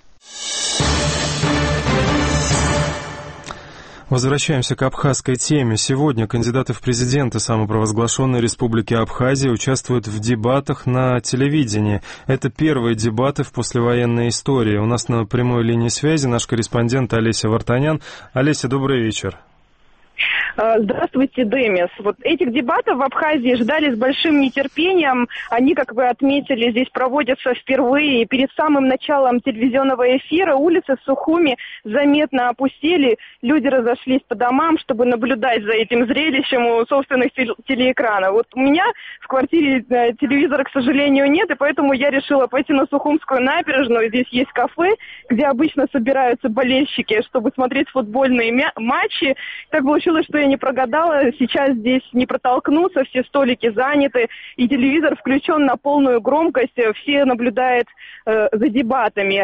Возвращаемся к абхазской теме. Сегодня кандидаты в президенты самопровозглашенной Республики Абхазия участвуют в дебатах на телевидении. Это первые дебаты в послевоенной истории. У нас на прямой линии связи наш корреспондент Олеся Вартанян. Олеся, добрый вечер.
Здравствуйте, Демис. Вот этих дебатов в Абхазии ждали с большим нетерпением. Они, как вы отметили, здесь проводятся впервые. И перед самым началом телевизионного эфира улицы Сухуми заметно опустели. Люди разошлись по домам, чтобы наблюдать за этим зрелищем у собственных телеэкранов. Вот у меня в квартире телевизора, к сожалению, нет, и поэтому я решила пойти на Сухумскую набережную. Здесь есть кафе, где обычно собираются болельщики, чтобы смотреть футбольные матчи. Так получилось, что я не прогадала. Сейчас здесь не протолкнуться, все столики заняты, и телевизор включен на полную громкость. Все наблюдают за дебатами.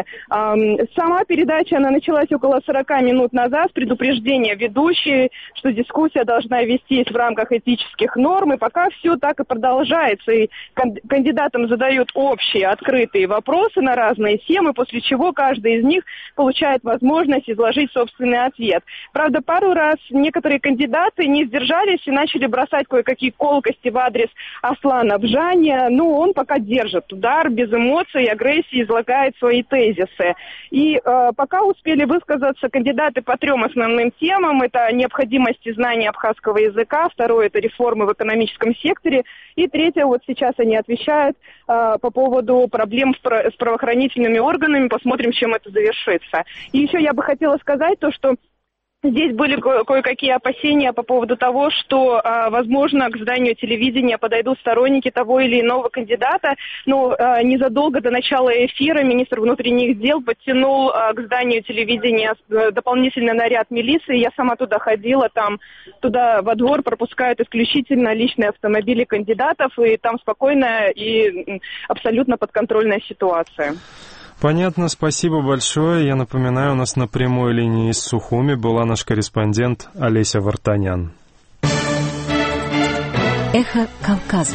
Сама передача, она началась около 40 минут назад с предупреждения ведущей, что дискуссия должна вестись в рамках этических норм, и пока все так и продолжается. И кандидатам задают общие, открытые вопросы на разные темы, после чего каждый из них получает возможность изложить собственный ответ. Правда, пару раз некоторые кандидаты не сдержались и начали бросать кое-какие колкости в адрес Аслана Бжаня, но он пока держит удар, без эмоций и агрессии излагает свои тезисы. И пока успели высказаться кандидаты по 3 основным темам. Это необходимость знания абхазского языка, второе — это реформы в экономическом секторе, и третье, вот сейчас они отвечают по поводу проблем с правоохранительными органами. Посмотрим, чем это завершится. И еще я бы хотела сказать то, что здесь были кое-какие опасения по поводу того, что, возможно, к зданию телевидения подойдут сторонники того или иного кандидата, но незадолго до начала эфира министр внутренних дел подтянул к зданию телевидения дополнительный наряд милиции. Я сама туда ходила, туда во двор пропускают исключительно личные автомобили кандидатов, и там спокойная и абсолютно подконтрольная ситуация.
Понятно, спасибо большое. Я напоминаю, у нас на прямой линии из Сухуми была наш корреспондент Олеся Вартанян.
Эхо Кавказа.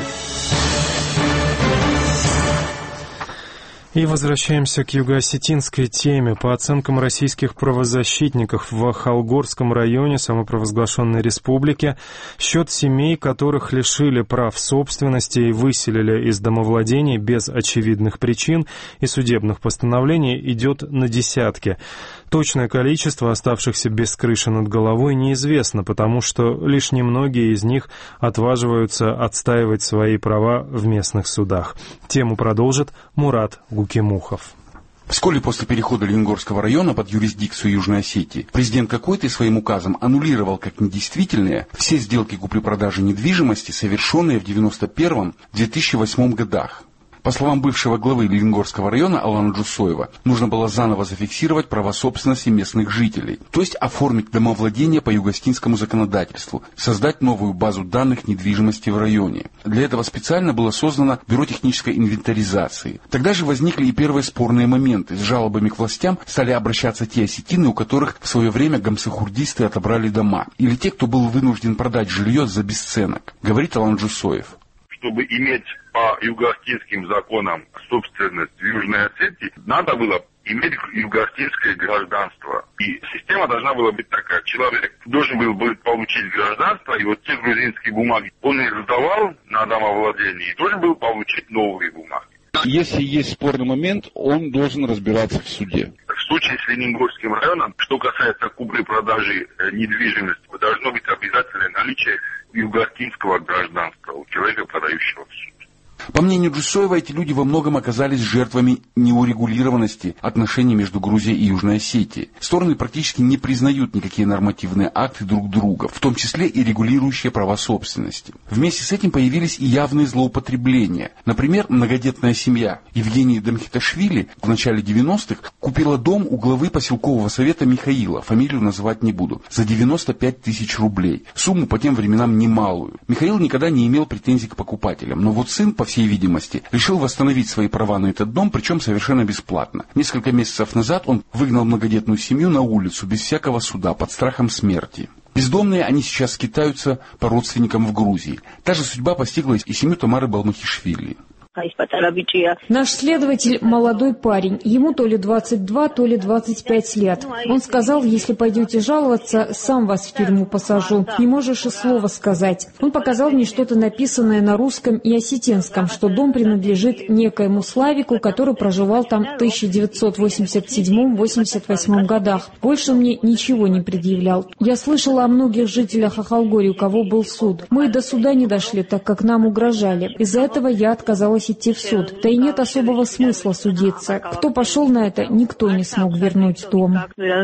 И возвращаемся к юго-осетинской теме. По оценкам российских правозащитников, в Холгорском районе самопровозглашенной республики счет семей, которых лишили прав собственности и выселили из домовладений без очевидных причин и судебных постановлений, идет на десятки. Точное количество оставшихся без крыши над головой неизвестно, потому что лишь немногие из них отваживаются отстаивать свои права в местных судах. Тему продолжит Мурат Гукимухов.
Вскоре после перехода Ленгорского района под юрисдикцию Южной Осетии президент Кокойты своим указом аннулировал как недействительные все сделки купли-продажи недвижимости, совершенные в 1991-2008 годах. По словам бывшего главы Ленгорского района Алана Джусоева, нужно было заново зафиксировать права собственности местных жителей, то есть оформить домовладение по юго-осетинскому законодательству, создать новую базу данных недвижимости в районе. Для этого специально было создано Бюро технической инвентаризации. Тогда же возникли и первые спорные моменты. С жалобами к властям стали обращаться те осетины, у которых в свое время гамсахурдисты отобрали дома, или те, кто был вынужден продать жилье за бесценок, говорит Алан Джусоев.
Чтобы иметь по юго-осетинским законам собственность в Южной Осетии, надо было иметь юго-осетинское гражданство. И система должна была быть такая. Человек должен был получить гражданство, и вот те грузинские бумаги он их сдавал на домовладение, и должен был получить новые бумаги.
Если есть спорный момент, он должен разбираться в суде.
В случае с Ленгорским районом, что касается купли-продажи недвижимости, должно быть обязательное наличие юго-осетинского гражданства у человека, подающего в суд.
По мнению Джусоева, эти люди во многом оказались жертвами неурегулированности отношений между Грузией и Южной Осетией. Стороны практически не признают никакие нормативные акты друг друга, в том числе и регулирующие права собственности. Вместе с этим появились и явные злоупотребления. Например, многодетная семья Евгении Дамхиташвили в начале 90-х купила дом у главы поселкового совета Михаила, фамилию называть не буду, за 95 тысяч рублей. Сумму по тем временам немалую. Михаил никогда не имел претензий к покупателям, но вот сын, по всей видимости, решил восстановить свои права на этот дом, причем совершенно бесплатно. Несколько месяцев назад он выгнал многодетную семью на улицу без всякого суда, под страхом смерти. Бездомные они сейчас скитаются по родственникам в Грузии. Та же судьба постигла и семью Тамары Балмахишвили.
Наш следователь молодой парень, ему то ли 22, то ли 25 лет. Он сказал, если пойдете жаловаться, сам вас в тюрьму посажу. Не можешь и слова сказать. Он показал мне что-то написанное на русском и осетинском, что дом принадлежит некоему Славику, который проживал там в 1987-88 годах. Больше мне ничего не предъявлял. Я слышала о многих жителях Ахалгори, у кого был суд. Мы до суда не дошли, так как нам угрожали. Из-за этого я отказалась идти в суд. Да и нет особого смысла судиться. Кто пошел на это, никто не смог вернуть дом.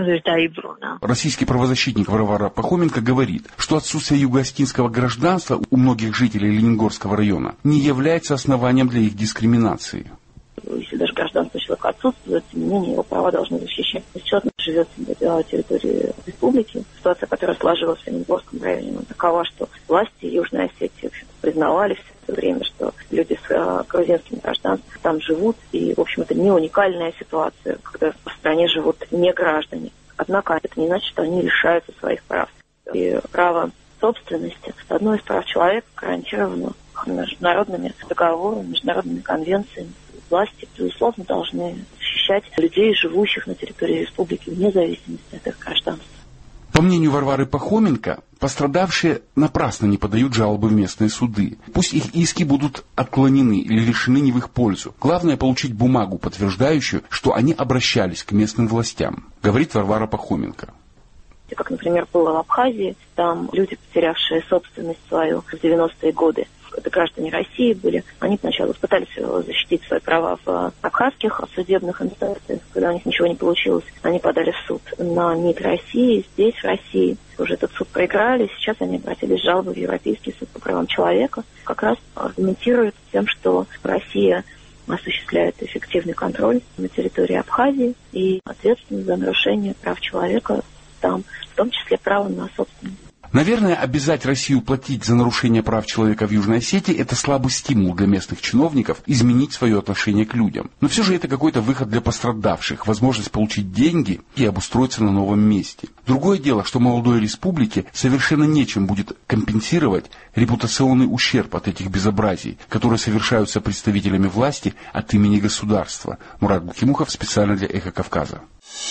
Российский правозащитник Варвара Пахоменко говорит, что отсутствие юго-осетинского гражданства у многих жителей Лениногорского района не является основанием для их дискриминации.
Если даже гражданство человека отсутствует, тем не менее его права должны защищать. Сейчас он живет на территории республики. Ситуация, которая сложилась в Лениногорском районе, такова, что власти Южной Осетии, в общем-то, признавали все это время, что люди с грузинским гражданством там живут. И, в общем, это не уникальная ситуация, когда в стране живут не граждане. Однако это не значит, что они лишаются своих прав. И право собственности – одно из прав человека, гарантировано международными договорами, международными конвенциями. Власти, безусловно, должны защищать людей, живущих на территории республики, вне зависимости от их гражданства.
По мнению Варвары Пахоменко, пострадавшие напрасно не подают жалобы в местные суды. Пусть их иски будут отклонены или решены не в их пользу. Главное получить бумагу, подтверждающую, что они обращались к местным властям, говорит Варвара Пахоменко.
Как, например, было в Абхазии, там люди, потерявшие собственность свою в 90-е годы, это граждане России были, они сначала пытались защитить свои права в абхазских судебных инстанциях, когда у них ничего не получилось, они подали в суд на МИД России, здесь, в России. Уже этот суд проиграли, сейчас они обратились с жалобой в Европейский суд по правам человека, как раз аргументируют тем, что Россия осуществляет эффективный контроль на территории Абхазии и ответственность за нарушение прав человека там, в том числе право на собственность.
Наверное, обязать Россию платить за нарушение прав человека в Южной Осетии – это слабый стимул для местных чиновников изменить свое отношение к людям. Но все же это какой-то выход для пострадавших, возможность получить деньги и обустроиться на новом месте. Другое дело, что молодой республике совершенно нечем будет компенсировать репутационный ущерб от этих безобразий, которые совершаются представителями власти от имени государства. Мурат Бухимухов специально для «Эхо Кавказа».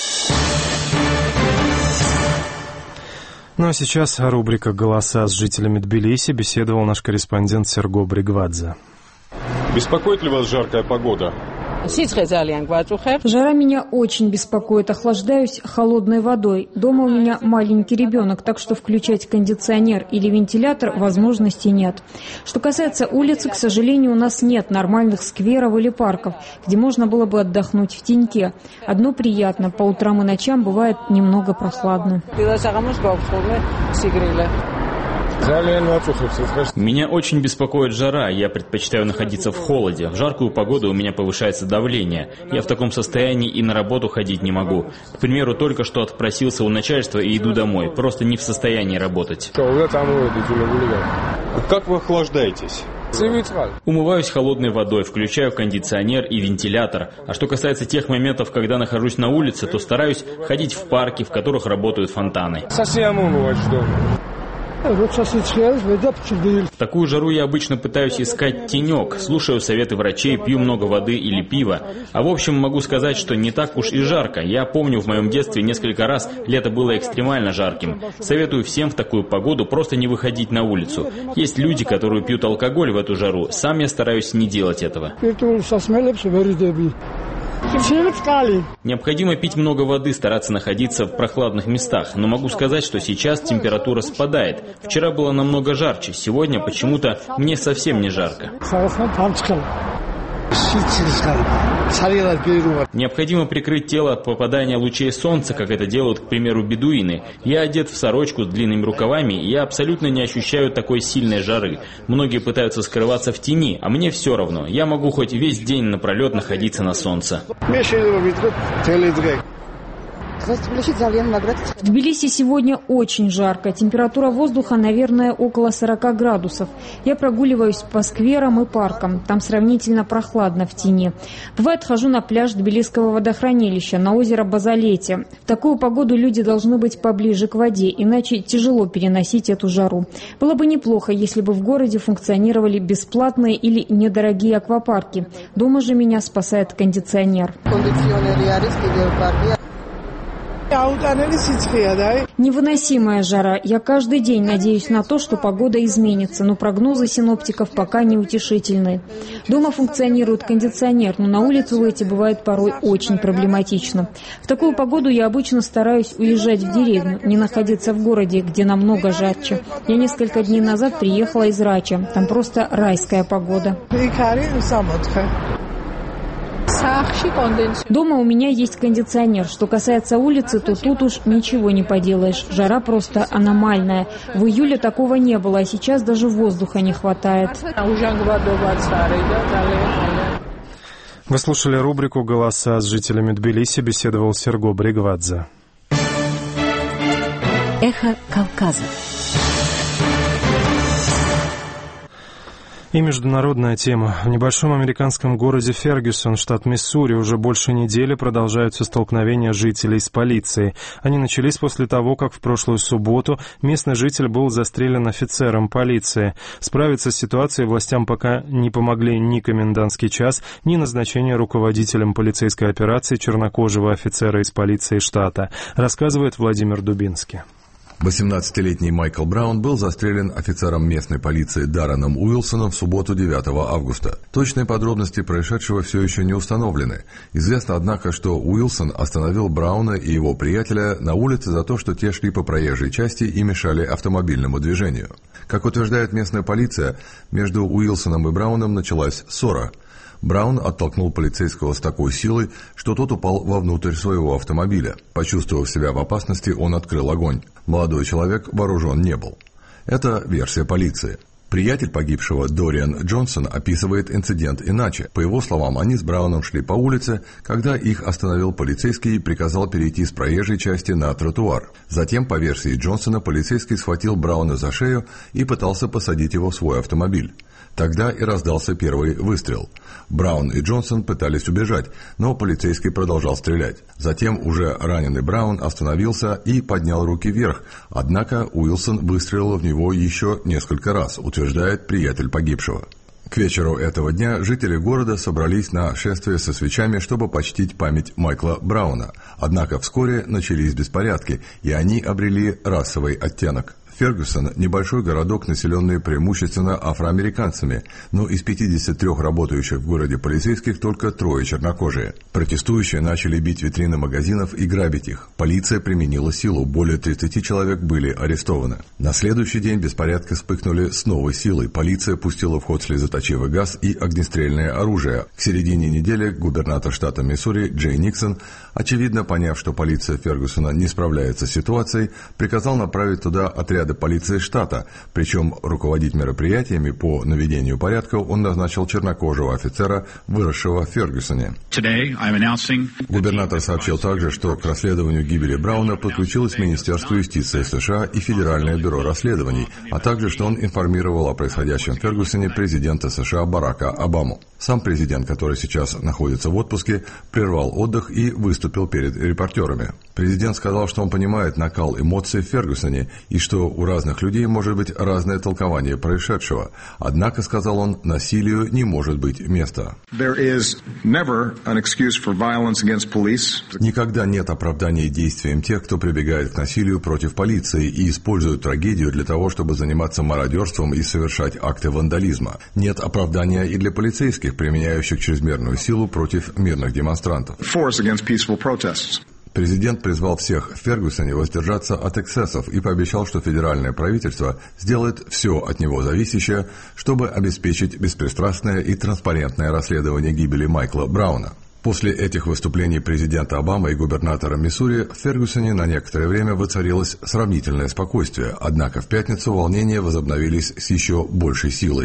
Ну а сейчас рубрика «Голоса» с жителями Тбилиси беседовал наш корреспондент Серго Бригвадзе.
Беспокоит ли вас жаркая погода?
Жара меня очень беспокоит. Охлаждаюсь холодной водой. Дома у меня маленький ребенок, так что включать кондиционер или вентилятор возможности нет. Что касается улицы, к сожалению, у нас нет нормальных скверов или парков, где можно было бы отдохнуть в теньке. Одно приятно, по утрам и ночам бывает немного прохладно.
Меня очень беспокоит жара, я предпочитаю находиться в холоде. В жаркую погоду у меня повышается давление. Я в таком состоянии и на работу ходить не могу. К примеру, только что отпросился у начальства и иду домой. Просто не в состоянии работать.
Как вы охлаждаетесь?
Умываюсь холодной водой, включаю кондиционер и вентилятор. А что касается тех моментов, когда нахожусь на улице, то стараюсь ходить в парки, в которых работают фонтаны. В такую жару я обычно пытаюсь искать тенек, слушаю советы врачей, пью много воды или пива. А в общем могу сказать, что не так уж и жарко. Я помню, в моем детстве несколько раз лето было экстремально жарким. Советую всем в такую погоду просто не выходить на улицу. Есть люди, которые пьют алкоголь в эту жару. Сам я стараюсь не делать этого. Необходимо пить много воды, стараться находиться в прохладных местах. Но могу сказать, что сейчас температура спадает. Вчера было намного жарче, сегодня почему-то мне совсем не жарко. Необходимо прикрыть тело от попадания лучей солнца, как это делают, к примеру, бедуины. Я одет в сорочку с длинными рукавами, и я абсолютно не ощущаю такой сильной жары. Многие пытаются скрываться в тени, а мне все равно. Я могу хоть весь день напролет находиться на солнце.
В Тбилиси сегодня очень жарко. Температура воздуха, наверное, около 40 градусов. Я прогуливаюсь по скверам и паркам. Там сравнительно прохладно в тени. Бывает, хожу на пляж Тбилисского водохранилища, на озеро Базалете. В такую погоду люди должны быть поближе к воде, иначе тяжело переносить эту жару. Было бы неплохо, если бы в городе функционировали бесплатные или недорогие аквапарки. Дома же меня спасает кондиционер. Невыносимая жара. Я каждый день надеюсь на то, что погода изменится, но прогнозы синоптиков пока неутешительные. Дома функционирует кондиционер, но на улице выйти бывает порой очень проблематично. В такую погоду я обычно стараюсь уезжать в деревню, не находиться в городе, где намного жарче. Я несколько дней назад приехала из Рача. Там просто райская погода. Дома у меня есть кондиционер. Что касается улицы, то тут уж ничего не поделаешь. Жара просто аномальная. В июле такого не было, а сейчас даже воздуха не хватает.
Вы слушали рубрику «Голоса» с жителями Тбилиси. Беседовал Серго Бригвадзе.
Эхо Кавказа.
И международная тема. В небольшом американском городе Фергюсон, штат Миссури, уже больше недели продолжаются столкновения жителей с полицией. Они начались после того, как в прошлую субботу местный житель был застрелен офицером полиции. Справиться с ситуацией властям пока не помогли ни комендантский час, ни назначение руководителем полицейской операции чернокожего офицера из полиции штата, рассказывает Владимир Дубинский.
18-летний Майкл Браун был застрелен офицером местной полиции Дарреном Уилсоном в субботу 9 августа. Точные подробности происшедшего все еще не установлены. Известно, однако, что Уилсон остановил Брауна и его приятеля на улице за то, что те шли по проезжей части и мешали автомобильному движению. Как утверждает местная полиция, между Уилсоном и Брауном началась ссора. Браун оттолкнул полицейского с такой силой, что тот упал вовнутрь своего автомобиля. Почувствовав себя в опасности, он открыл огонь. Молодой человек вооружен не был. Это версия полиции. Приятель погибшего Дориан Джонсон описывает инцидент иначе. По его словам, они с Брауном шли по улице, когда их остановил полицейский и приказал перейти с проезжей части на тротуар. Затем, по версии Джонсона, полицейский схватил Брауна за шею и пытался посадить его в свой автомобиль. Тогда и раздался первый выстрел. Браун и Джонсон пытались убежать, но полицейский продолжал стрелять. Затем уже раненый Браун остановился и поднял руки вверх, однако Уилсон выстрелил в него еще несколько раз, утверждает приятель погибшего. К вечеру этого дня жители города собрались на шествие со свечами, чтобы почтить память Майкла Брауна. Однако вскоре начались беспорядки, и они обрели расовый оттенок. Фергюсон – небольшой городок, населенный преимущественно афроамериканцами, но из 53 работающих в городе полицейских только 3 чернокожие. Протестующие начали бить витрины магазинов и грабить их. Полиция применила силу, более 30 человек были арестованы. На следующий день беспорядки вспыхнули с новой силой. Полиция пустила в ход слезоточивый газ и огнестрельное оружие. К середине недели губернатор штата Миссури Джей Никсон, очевидно поняв, что полиция Фергюсона не справляется с ситуацией, приказал направить туда отряд полиции штата, причем руководить мероприятиями по наведению порядка он назначил чернокожего офицера, выросшего в Фергюсоне. Губернатор сообщил также, что к расследованию гибели Брауна подключилось Министерство юстиции США и Федеральное бюро расследований, а также, что он информировал о происходящем в Фергюсоне президента США Барака Обаму. Сам президент, который сейчас находится в отпуске, прервал отдых и выступил перед репортерами. Президент сказал, что он понимает накал эмоций в Фергюсоне и что у разных людей может быть разное толкование происшедшего. Однако, сказал он, насилию не может быть места. Никогда нет оправдания действиям тех, кто прибегает к насилию против полиции и использует трагедию для того, чтобы заниматься мародерством и совершать акты вандализма. Нет оправдания и для полицейских, применяющих чрезмерную силу против мирных демонстрантов. Президент призвал всех в Фергюсоне воздержаться от эксцессов и пообещал, что федеральное правительство сделает все от него зависящее, чтобы обеспечить беспристрастное и транспарентное расследование гибели Майкла Брауна. После этих выступлений президента Обамы и губернатора Миссури в Фергюсоне на некоторое время воцарилось сравнительное спокойствие, однако в пятницу волнения возобновились с еще большей силой.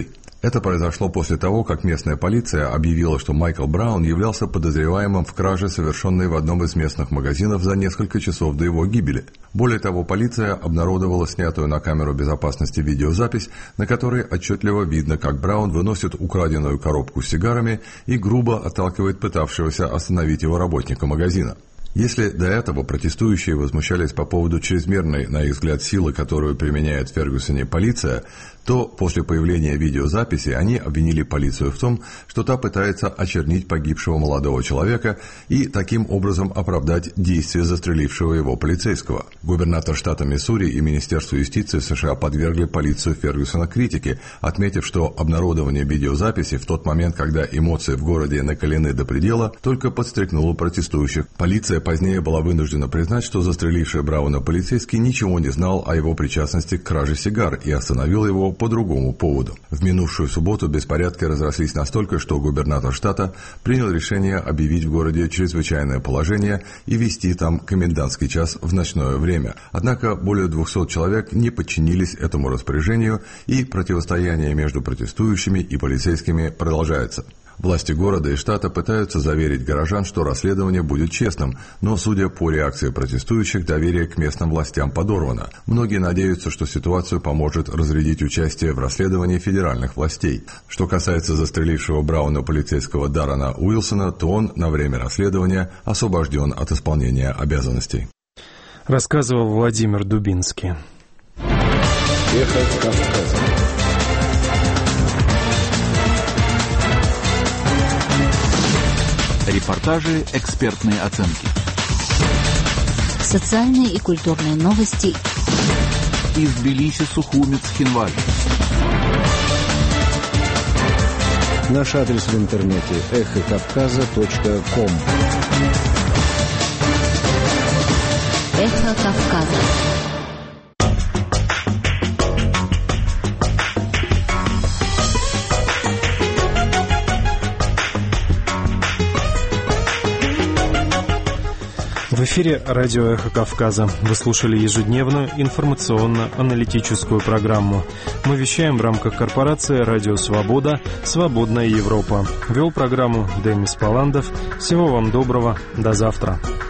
Это произошло после того, как местная полиция объявила, что Майкл Браун являлся подозреваемым в краже, совершенной в одном из местных магазинов за несколько часов до его гибели. Более того, полиция обнародовала снятую на камеру безопасности видеозапись, на которой отчетливо видно, как Браун выносит украденную коробку с сигарами и грубо отталкивает пытавшегося остановить его работника магазина. Если до этого протестующие возмущались по поводу чрезмерной, на их взгляд, силы, которую применяет в Фергюсоне полиция, то после появления видеозаписи они обвинили полицию в том, что та пытается очернить погибшего молодого человека и таким образом оправдать действия застрелившего его полицейского. Губернатор штата Миссури и Министерство юстиции США подвергли полицию Фергюсона критике, отметив, что обнародование видеозаписи в тот момент, когда эмоции в городе накалены до предела, только подстрекнуло протестующих. Полиция позднее была вынуждена признать, что застреливший Брауна полицейский ничего не знал о его причастности к краже сигар и остановил его по другому поводу. В минувшую субботу беспорядки разрослись настолько, что губернатор штата принял решение объявить в городе чрезвычайное положение и ввести там комендантский час в ночное время. Однако более 200 человек не подчинились этому распоряжению, и противостояние между протестующими и полицейскими продолжается. Власти города и штата пытаются заверить горожан, что расследование будет честным, но, судя по реакции протестующих, доверие к местным властям подорвано. Многие надеются, что ситуацию поможет разрядить участие в расследовании федеральных властей. Что касается застрелившего Брауна полицейского Даррена Уилсона, то он на время расследования освобожден от исполнения обязанностей.
Рассказывал Владимир Дубинский.
Эхо Кавказа. Репортажи, экспертные оценки.
Социальные и культурные новости.
Из Тбилиси, Сухуми, Цхинвали.
Наш адрес в интернете эхокавказа.ком.
Эхо Кавказа.
В эфире радио «Эхо Кавказа». Вы слушали ежедневную информационно-аналитическую программу. Мы вещаем в рамках корпорации «Радио Свобода. Свободная Европа». Вел программу Демис Паландов. Всего вам доброго. До завтра.